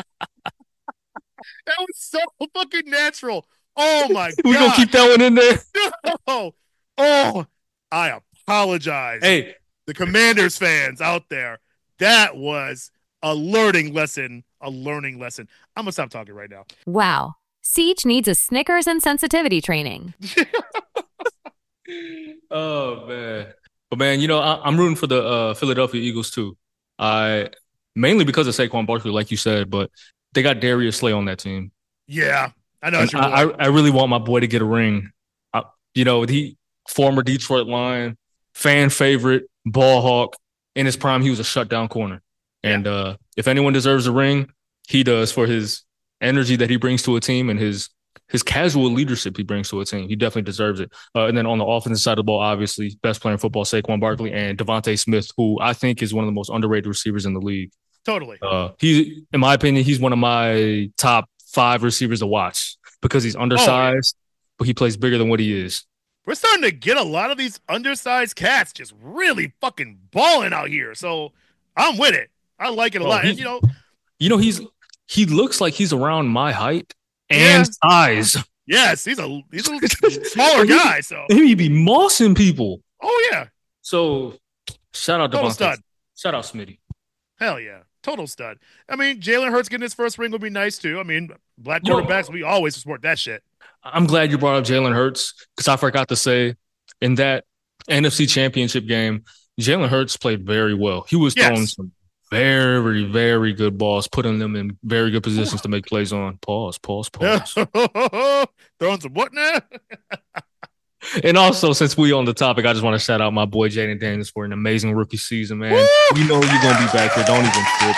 Speaker 2: was so fucking natural. Oh my God.
Speaker 1: We're gonna keep that one in there.
Speaker 2: Oh, I apologize.
Speaker 1: Hey,
Speaker 2: the Commanders fans out there. That was a learning lesson. I'm gonna stop talking right now.
Speaker 3: Wow. Siege needs a Snickers and sensitivity training.
Speaker 1: Oh, man. But man, I'm rooting for the Philadelphia Eagles too. I Mainly because of Saquon Barkley, like you said, but they got Darius Slay on that team.
Speaker 2: Yeah, I know.
Speaker 1: And I really want my boy to get a ring. The former Detroit Lion, fan favorite, ball hawk. In his prime, he was a shutdown corner. And if anyone deserves a ring, he does for his energy that he brings to a team and his casual leadership he brings to a team. He definitely deserves it. And then on the offensive side of the ball, obviously, best player in football, Saquon Barkley, and Devontae Smith, who I think is one of the most underrated receivers in the league.
Speaker 2: Totally.
Speaker 1: In my opinion, he's one of my top 5 receivers to watch because he's undersized, but he plays bigger than what he is.
Speaker 2: We're starting to get a lot of these undersized cats just really fucking balling out here. So I'm with it. I like it a lot. And,
Speaker 1: he looks like he's around my height and size.
Speaker 2: Yes, he's a smaller guy. So
Speaker 1: he be mossing people.
Speaker 2: Oh yeah.
Speaker 1: So shout out
Speaker 2: Total
Speaker 1: Devontae.
Speaker 2: stud.
Speaker 1: Shout out Smitty.
Speaker 2: Hell yeah. Total stud. I mean, Jalen Hurts getting his first ring would be nice too. I mean, black quarterbacks, we always support that shit.
Speaker 1: I'm glad you brought up Jalen Hurts because I forgot to say in that NFC Championship game, Jalen Hurts played very well. He was throwing some very, very good balls, putting them in very good positions to make plays on. Pause.
Speaker 2: Throwing some what now?
Speaker 1: And also, since we on the topic, I just want to shout out my boy Jaden Daniels for an amazing rookie season, man.
Speaker 2: Woo!
Speaker 1: You know you're going to be back here. Don't even trip.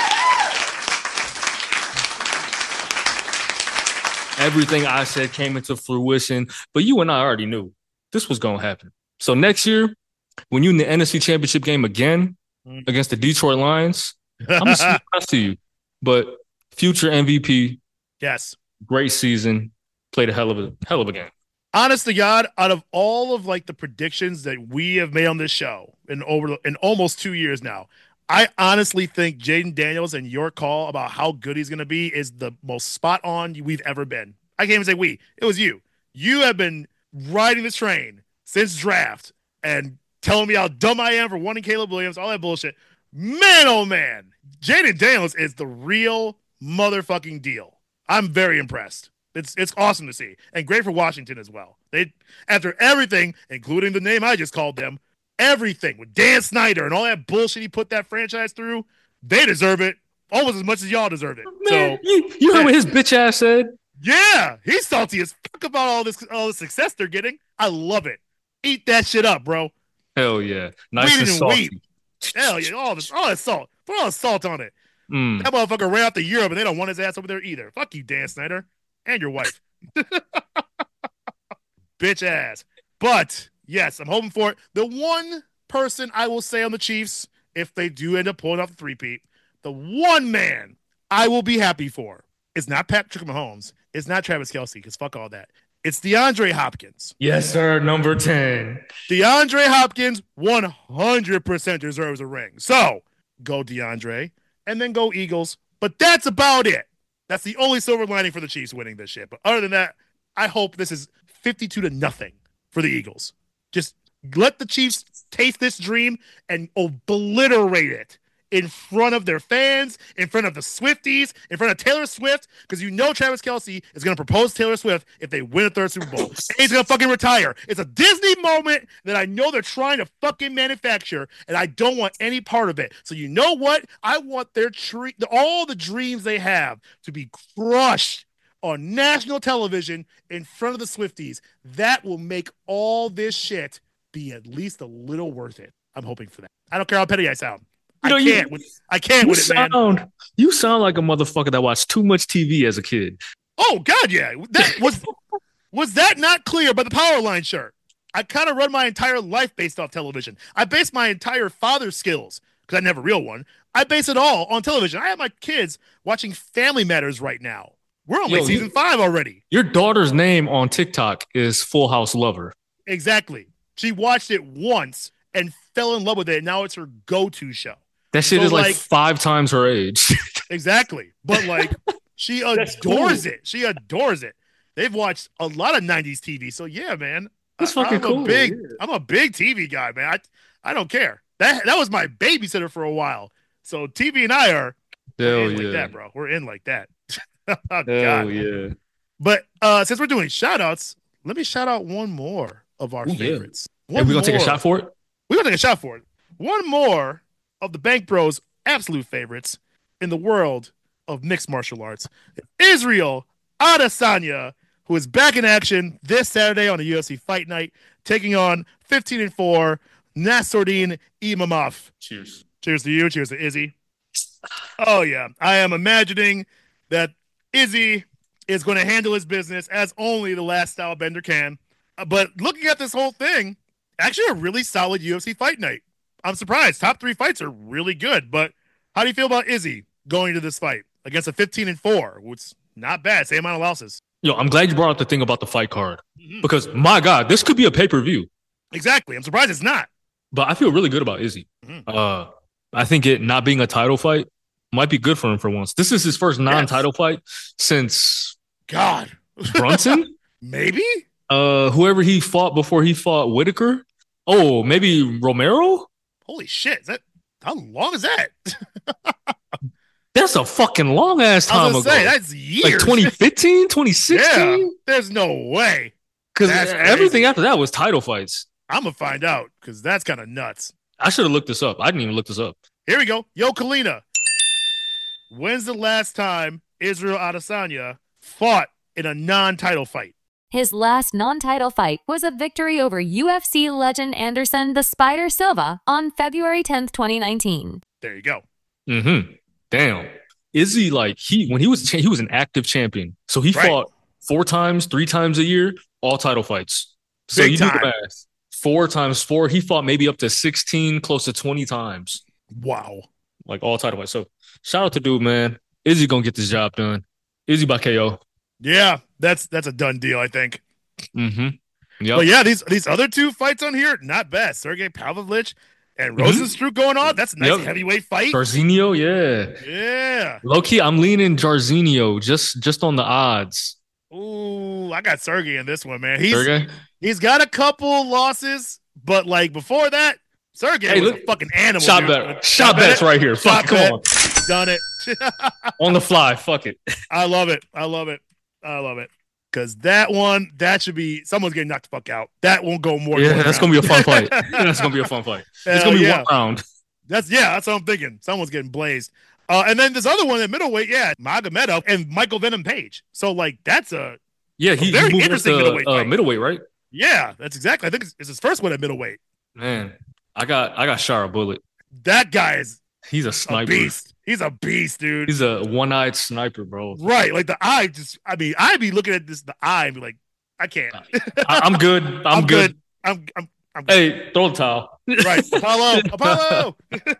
Speaker 1: Everything I said came into fruition, but you and I already knew this was going to happen. So next year, when you're in the NFC Championship game again against the Detroit Lions, I'm going to see you. But future MVP,
Speaker 2: yes,
Speaker 1: great season, played a hell of a game.
Speaker 2: Honest to God, out of all of like the predictions that we have made on this show in almost 2 years now, I honestly think Jaden Daniels and your call about how good he's going to be is the most spot on we've ever been. I can't even say we. It was you. You have been riding this train since draft and telling me how dumb I am for wanting Caleb Williams, all that bullshit. Man, oh man. Jaden Daniels is the real motherfucking deal. I'm very impressed. It's awesome to see. And great for Washington as well. They, after everything, including the name I just called them, everything with Dan Snyder and all that bullshit he put that franchise through, they deserve it almost as much as y'all deserve it.
Speaker 1: Man, so you heard what his bitch ass said?
Speaker 2: Yeah, he's salty as fuck about all the success they're getting. I love it. Eat that shit up, bro.
Speaker 1: Hell yeah, nice and salty.
Speaker 2: Hell yeah, all this salt. Put all the salt on it. That motherfucker ran out to Europe and they don't want his ass over there either. Fuck you, Dan Snyder, and your wife. Bitch ass. But yes, I'm hoping for it. The one person I will say on the Chiefs, if they do end up pulling off the three-peat, the one man I will be happy for is not Patrick Mahomes. It's not Travis Kelce, because fuck all that. It's DeAndre Hopkins.
Speaker 1: Yes, sir. Number 10.
Speaker 2: DeAndre Hopkins 100% deserves a ring. So go DeAndre and then go Eagles. But that's about it. That's the only silver lining for the Chiefs winning this shit. But other than that, I hope this is 52-0 for the Eagles. Just let the Chiefs taste this dream and obliterate it in front of their fans, in front of the Swifties, in front of Taylor Swift, because you know Travis Kelce is going to propose to Taylor Swift if they win a third Super Bowl. And he's going to fucking retire. It's a Disney moment that I know they're trying to fucking manufacture, and I don't want any part of it. So you know what? I want all the dreams they have to be crushed on national television in front of the Swifties. That will make all this shit be at least a little worth it. I'm hoping for that. I don't care how petty I sound. I can't with it, man.
Speaker 1: You sound like a motherfucker that watched too much TV as a kid.
Speaker 2: Oh, God, yeah. That was that not clear by the Power Line shirt? I kind of run my entire life based off television. I base my entire father's skills, because I never real one. I base it all on television. I have my kids watching Family Matters right now. We're on season 5 already.
Speaker 1: Your daughter's name on TikTok is Full House Lover.
Speaker 2: Exactly. She watched it once and fell in love with it, and now it's her go-to show.
Speaker 1: That shit is like 5 times her age.
Speaker 2: Exactly. But like she adores it. She adores it. They've watched a lot of 90s TV. So yeah, man.
Speaker 1: That's fucking cool.
Speaker 2: I'm a big TV guy, man. I don't care. That was my babysitter for a while. So TV and I are like that, bro. We're in like that. Oh,
Speaker 1: hell yeah.
Speaker 2: But since we're doing shout outs, let me shout out one more of our favorites.
Speaker 1: Are we gonna take a shot for it?
Speaker 2: We want to take a shot for it. One more of the Bank Bros' absolute favorites in the world of mixed martial arts. Israel Adesanya, who is back in action this Saturday on a UFC Fight Night, taking on 15-4 Nassourdine Imavov.
Speaker 1: Cheers.
Speaker 2: Cheers to you. Cheers to Izzy. Oh, yeah. I am imagining that Izzy is going to handle his business as only the last style bender can. But looking at this whole thing, actually a really solid UFC Fight Night. I'm surprised. Top 3 fights are really good. But how do you feel about Izzy going to this fight against a 15-4, which is not bad, same amount of losses?
Speaker 1: Yo, I'm glad you brought up the thing about the fight card because, my God, this could be a pay-per-view.
Speaker 2: Exactly. I'm surprised it's not.
Speaker 1: But I feel really good about Izzy. I think it not being a title fight might be good for him for once. This is his first non-title fight since
Speaker 2: God
Speaker 1: Brunson.
Speaker 2: Maybe
Speaker 1: whoever he fought before he fought Whitaker. Oh, maybe Romero.
Speaker 2: Holy shit! How long is that?
Speaker 1: That's a fucking long ass time ago.
Speaker 2: That's years.
Speaker 1: Like 2015, 2016.
Speaker 2: Yeah, there's no way.
Speaker 1: Because everything after that was title fights.
Speaker 2: I'm gonna find out because that's kind of nuts.
Speaker 1: I should have looked this up. I didn't even look this up.
Speaker 2: Here we go. Yo, Kalina. When's the last time Israel Adesanya fought in a non-title fight?
Speaker 3: His last non-title fight was a victory over UFC legend Anderson the Spider Silva on February 10th, 2019.
Speaker 2: There you go.
Speaker 1: Damn. Izzy, like when he was an active champion. So he fought 4 times, 3 times a year, all title fights. So
Speaker 2: Big
Speaker 1: you
Speaker 2: time.
Speaker 1: do the math. 4 times 4, he fought maybe up to 16, close to 20 times.
Speaker 2: Wow.
Speaker 1: Like all title fights. So shout out to dude, man. Izzy gonna get this job done. Izzy by KO.
Speaker 2: Yeah, that's a done deal, I think.
Speaker 1: Yep.
Speaker 2: But yeah, these other 2 fights on here, not bad. Sergey Pavlovich and Rosenstruck going on. That's a nice heavyweight fight.
Speaker 1: Jairzinho, yeah.
Speaker 2: Yeah.
Speaker 1: Low key, I'm leaning Jairzinho just on the odds.
Speaker 2: Ooh, I got Sergey in this one, man.
Speaker 1: Sergey?
Speaker 2: He's got a couple losses, but like before that, Sergey was a fucking animal.
Speaker 1: Shot bets right here. Fuck, come on.
Speaker 2: Done it.
Speaker 1: On the fly. Fuck it.
Speaker 2: I love it. Because that should be, someone's getting knocked the fuck out. That won't go more.
Speaker 1: Yeah, that's going to be a fun fight. It's going to be 1 round.
Speaker 2: That's what I'm thinking. Someone's getting blazed. And then this other one at middleweight, Magomedov and Michael Venom Page. So like that's
Speaker 1: he
Speaker 2: very
Speaker 1: moved
Speaker 2: interesting
Speaker 1: to middleweight, right?
Speaker 2: Yeah, that's exactly. I think it's his first one at middleweight.
Speaker 1: Man, I got Shara Bullet.
Speaker 2: That guy
Speaker 1: he's a sniper.
Speaker 2: He's a beast, dude.
Speaker 1: He's a one-eyed sniper, bro.
Speaker 2: Right, like the eye. I'd be looking at the eye and be like, I can't.
Speaker 1: I'm good. I'm good.
Speaker 2: I'm good.
Speaker 1: Hey, throw the towel.
Speaker 2: Right, Apollo.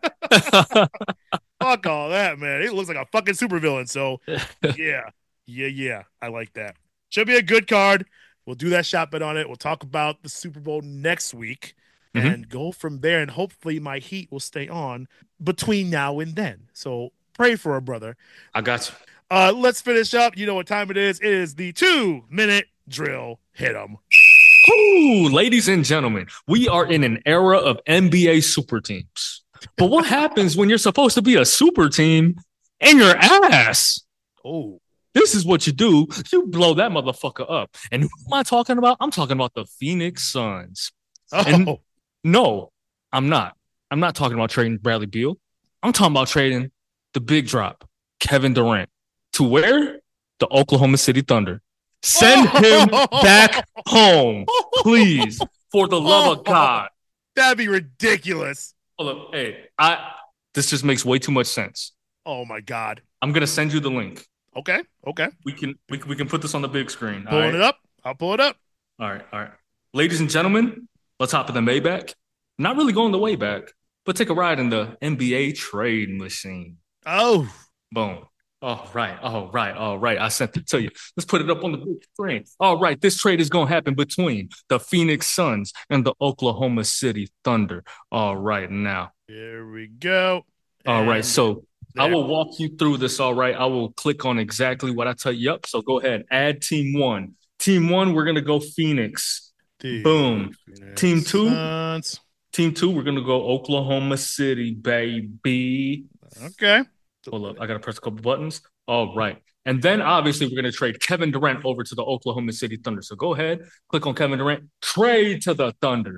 Speaker 2: Fuck all that, man. He looks like a fucking supervillain. So, yeah. I like that. Should be a good card. We'll do that shot bet on it. We'll talk about the Super Bowl next week and go from there. And hopefully my heat will stay on between now and then. So pray for a brother.
Speaker 1: I got you.
Speaker 2: Let's finish up. You know what time it is. It is the 2-minute drill. Hit 'em.
Speaker 1: Ooh, ladies and gentlemen, we are in an era of NBA super teams. But what happens when you're supposed to be a super team and your ass?
Speaker 2: Oh,
Speaker 1: this is what you do. You blow that motherfucker up. And who am I talking about? I'm talking about the Phoenix Suns. And no, I'm not. I'm not talking about trading Bradley Beal. I'm talking about trading the big drop, Kevin Durant, to where? The Oklahoma City Thunder. Send him back home, please, for the love of God.
Speaker 2: That'd be ridiculous.
Speaker 1: Hold up, hey, this just makes way too much sense.
Speaker 2: Oh my God.
Speaker 1: I'm gonna send you the link.
Speaker 2: Okay.
Speaker 1: We can put this on the big screen.
Speaker 2: Pulling it up. I'll pull it up.
Speaker 1: All right. Ladies and gentlemen, let's hop in the Maybach. Not really going the way back, but take a ride in the NBA trade machine.
Speaker 2: Oh.
Speaker 1: Boom. All right. I sent it to you. Let's put it up on the big screen. All right. This trade is going to happen between the Phoenix Suns and the Oklahoma City Thunder. All right. Now.
Speaker 2: Here we go.
Speaker 1: All right. So I will walk you through this. All right. I will click on exactly what I tell you. Yep. So go ahead. Add team 1. Team 1, we're going to go Phoenix. Boom.
Speaker 2: Phoenix
Speaker 1: team 2.
Speaker 2: Suns.
Speaker 1: Team 2, we're going to go Oklahoma City, baby.
Speaker 2: Okay.
Speaker 1: Hold up. I got to press a couple buttons. All right. And then, obviously, we're going to trade Kevin Durant over to the Oklahoma City Thunder. So go ahead, click on Kevin Durant, trade to the Thunder.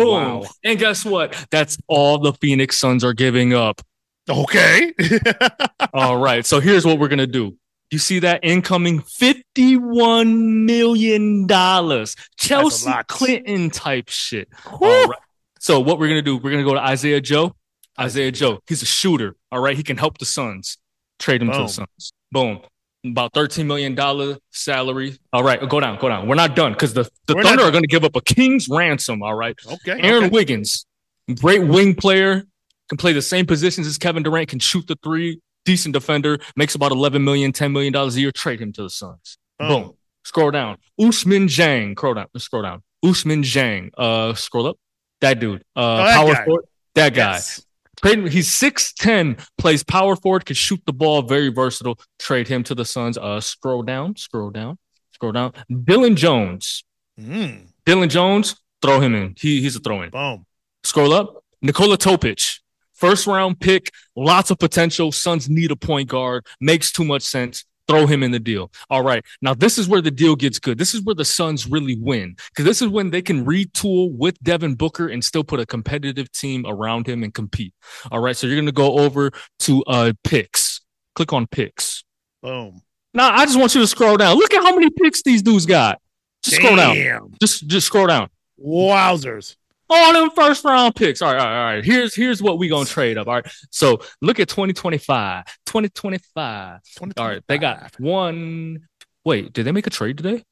Speaker 1: Boom.
Speaker 2: Wow.
Speaker 1: And guess what? That's all the Phoenix Suns are giving up.
Speaker 2: Okay.
Speaker 1: All right. So here's what we're going to do. You see that incoming $51 million. Chelsea
Speaker 2: lot.
Speaker 1: Clinton type shit. All right. So what we're going to do, we're going to go to Isaiah Joe. Isaiah Joe, he's a shooter. All right. He can help the Suns. Trade him to the Suns. Boom. About $13 million salary. All right. Go down. We're not done because the Thunder are going to give up a king's ransom. All right.
Speaker 2: Okay.
Speaker 1: Aaron Wiggins, great wing player, can play the same positions as Kevin Durant, can shoot the three, decent defender, makes about $11 million, $10 million a year. Trade him to the Suns. Boom. Scroll down. Ousmane Dieng. Scroll down. Ousmane Dieng. Scroll up. That dude. Power forward. That guy. Yes. He's 6'10", plays power forward, can shoot the ball, very versatile. Trade him to the Suns. Scroll down. Dylan Jones. Dylan Jones, throw him in. He's a throw-in.
Speaker 2: Boom.
Speaker 1: Scroll up. Nikola Topic. First round pick, lots of potential. Suns need a point guard. Makes too much sense. Throw him in the deal. All right. Now, this is where the deal gets good. This is where the Suns really win because this is when they can retool with Devin Booker and still put a competitive team around him and compete. All right. So you're going to go over to picks. Click on picks.
Speaker 2: Boom.
Speaker 1: Now, I just want you to scroll down. Look at how many picks these dudes got. Just scroll down. Just scroll down.
Speaker 2: Wowzers.
Speaker 1: All them first round picks. All right. Here's what we gonna trade up. All right. So look at 2025. 2025. All right. They got one. Wait, did they make a trade today?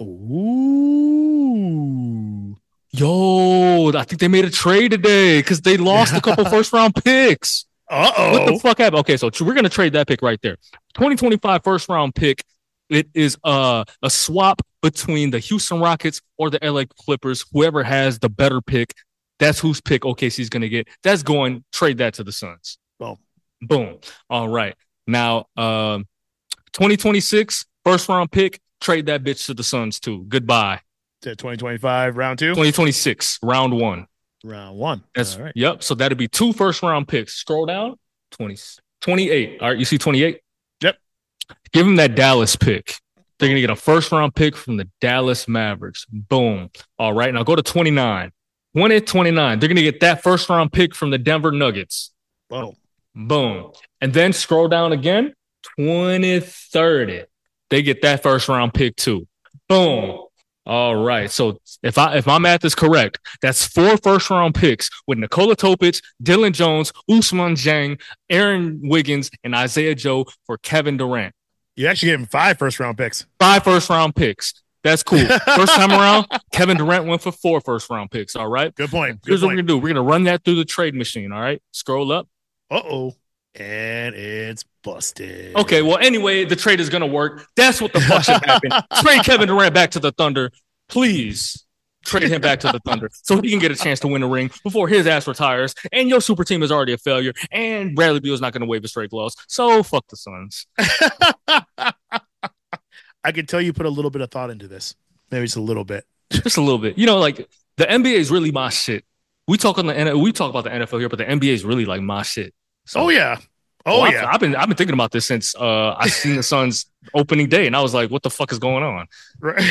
Speaker 2: Ooh.
Speaker 1: Yo, I think they made a trade today because they lost a couple first round picks. What the fuck happened? Okay, so we're gonna trade that pick right there. 2025 first round pick. It is a swap between the Houston Rockets or the LA Clippers. Whoever has the better pick, that's whose pick OKC's going to get. That's going, trade that to the Suns. Boom. All right. Now, 2026 first round pick, trade that bitch to the Suns too. Goodbye.
Speaker 2: To 2025 round 2?
Speaker 1: 2026 round 1.
Speaker 2: Round 1.
Speaker 1: That's right. Yep. So that'd be 2 first round picks. Scroll down. 28. All right. You see 28?
Speaker 2: Yep.
Speaker 1: Give them that Dallas pick. They're going to get a first round pick from the Dallas Mavericks. Boom. All right. Now go to 29. 29. They're going to get that first round pick from the Denver Nuggets. Boom. And then scroll down again. 2030. They get that first round pick too. Boom. All right. So if my math is correct, that's 4 first round picks with Nikola Topic, Dylan Jones, Ousmane Dieng, Aaron Wiggins, and Isaiah Joe for Kevin Durant.
Speaker 2: You actually gave him 5 first round picks.
Speaker 1: 5 first round picks. That's cool. First time around, Kevin Durant went for 4 first round picks. All right.
Speaker 2: Good point.
Speaker 1: Here's what we're gonna do. We're gonna run that through the trade machine. All right. Scroll up.
Speaker 2: And it's busted.
Speaker 1: Okay, well, anyway, the trade is going to work. That's what the fuck should happen. Trade Kevin Durant back to the Thunder. Please trade him back to the Thunder so he can get a chance to win a ring before his ass retires. And your super team is already a failure. And Bradley Beal is not going to waive his trade clause. So fuck the Suns.
Speaker 2: I can tell you put a little bit of thought into this. Maybe just a little bit.
Speaker 1: Just a little bit. You know, like the NBA is really my shit. We talk about the NFL here, but the NBA is really like my shit. So,
Speaker 2: yeah.
Speaker 1: I've been thinking about this since I seen the Suns opening day, and I was like, "What the fuck is going on?"
Speaker 2: Right.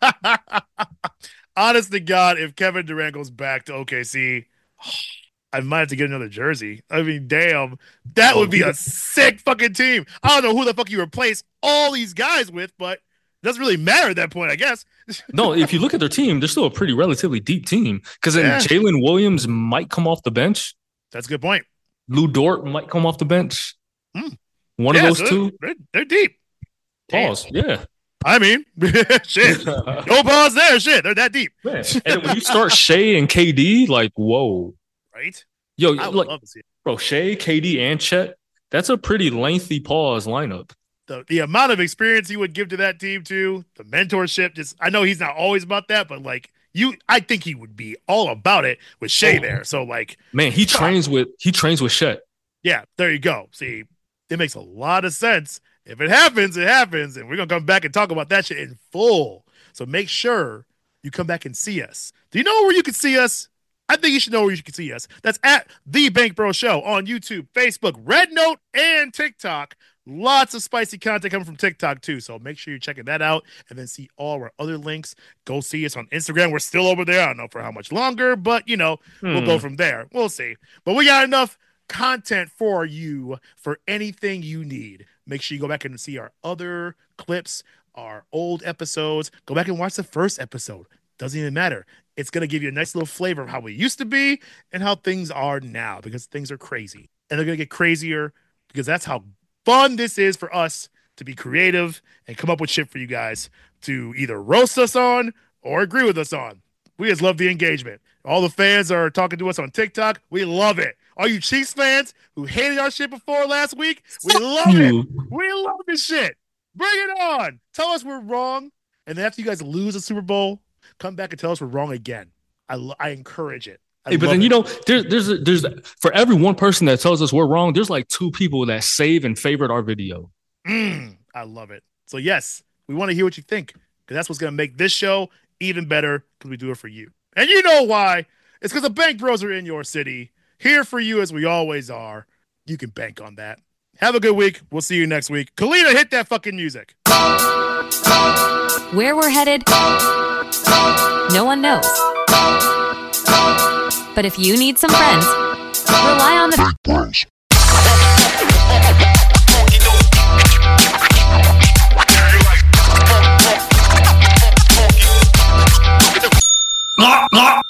Speaker 2: Honest to God, if Kevin Durant goes back to OKC, I might have to get another jersey. I mean, damn, that would be a sick fucking team. I don't know who the fuck you replace all these guys with, but it doesn't really matter at that point, I guess.
Speaker 1: No, if you look at their team, they're still a pretty relatively deep team because then Jalen Williams might come off the bench.
Speaker 2: That's a good point.
Speaker 1: Lou Dort might come off the bench. One of those two.
Speaker 2: They're deep.
Speaker 1: Pause. Damn. Yeah.
Speaker 2: I mean, shit. No pause there. Shit. They're that deep.
Speaker 1: Man. And when you start Shea and KD, like, whoa.
Speaker 2: Right?
Speaker 1: Yo,
Speaker 2: I would love to see it.
Speaker 1: Bro, Shea, KD, and Chet, that's a pretty lengthy pause lineup.
Speaker 2: The amount of experience he would give to that team, too, the mentorship, I know he's not always about that, but like, I think he would be all about it with Shea there. So like,
Speaker 1: man, he trains with Chet.
Speaker 2: Yeah, there you go. See, it makes a lot of sense. If it happens, it happens, and we're gonna come back and talk about that shit in full. So make sure you come back and see us. Do you know where you can see us? I think you should know where you can see us. That's at The Bank Bro Show on YouTube, Facebook, Red Note, and TikTok. Lots of spicy content coming from TikTok too. So make sure you're checking that out and then see all our other links. Go see us on Instagram. We're still over there. I don't know for how much longer, but we'll go from there. We'll see. But we got enough content for you for anything you need. Make sure you go back and see our other clips, our old episodes. Go back and watch the first episode. Doesn't even matter. It's going to give you a nice little flavor of how we used to be and how things are now, because things are crazy. And they're going to get crazier because that's how fun this is for us to be creative and come up with shit for you guys to either roast us on or agree with us on. We just love the engagement. All the fans are talking to us on TikTok. We love it. All you Chiefs fans who hated our shit before last week, we love it. We love this shit. Bring it on. Tell us we're wrong. And then after you guys lose the Super Bowl, come back and tell us we're wrong again. I encourage it.
Speaker 1: But then there's for every one person that tells us we're wrong, there's like 2 people that save and favorite our video.
Speaker 2: I love it. So yes, we want to hear what you think, because that's what's going to make this show even better, because we do it for you. And you know why? It's because the Bank Bros are in your city, here for you as we always are. You can bank on that. Have a good week. We'll see you next week. Kalina, hit that fucking music.
Speaker 3: Where we're headed, no one knows. But if you need some friends, rely on the Bank Bros.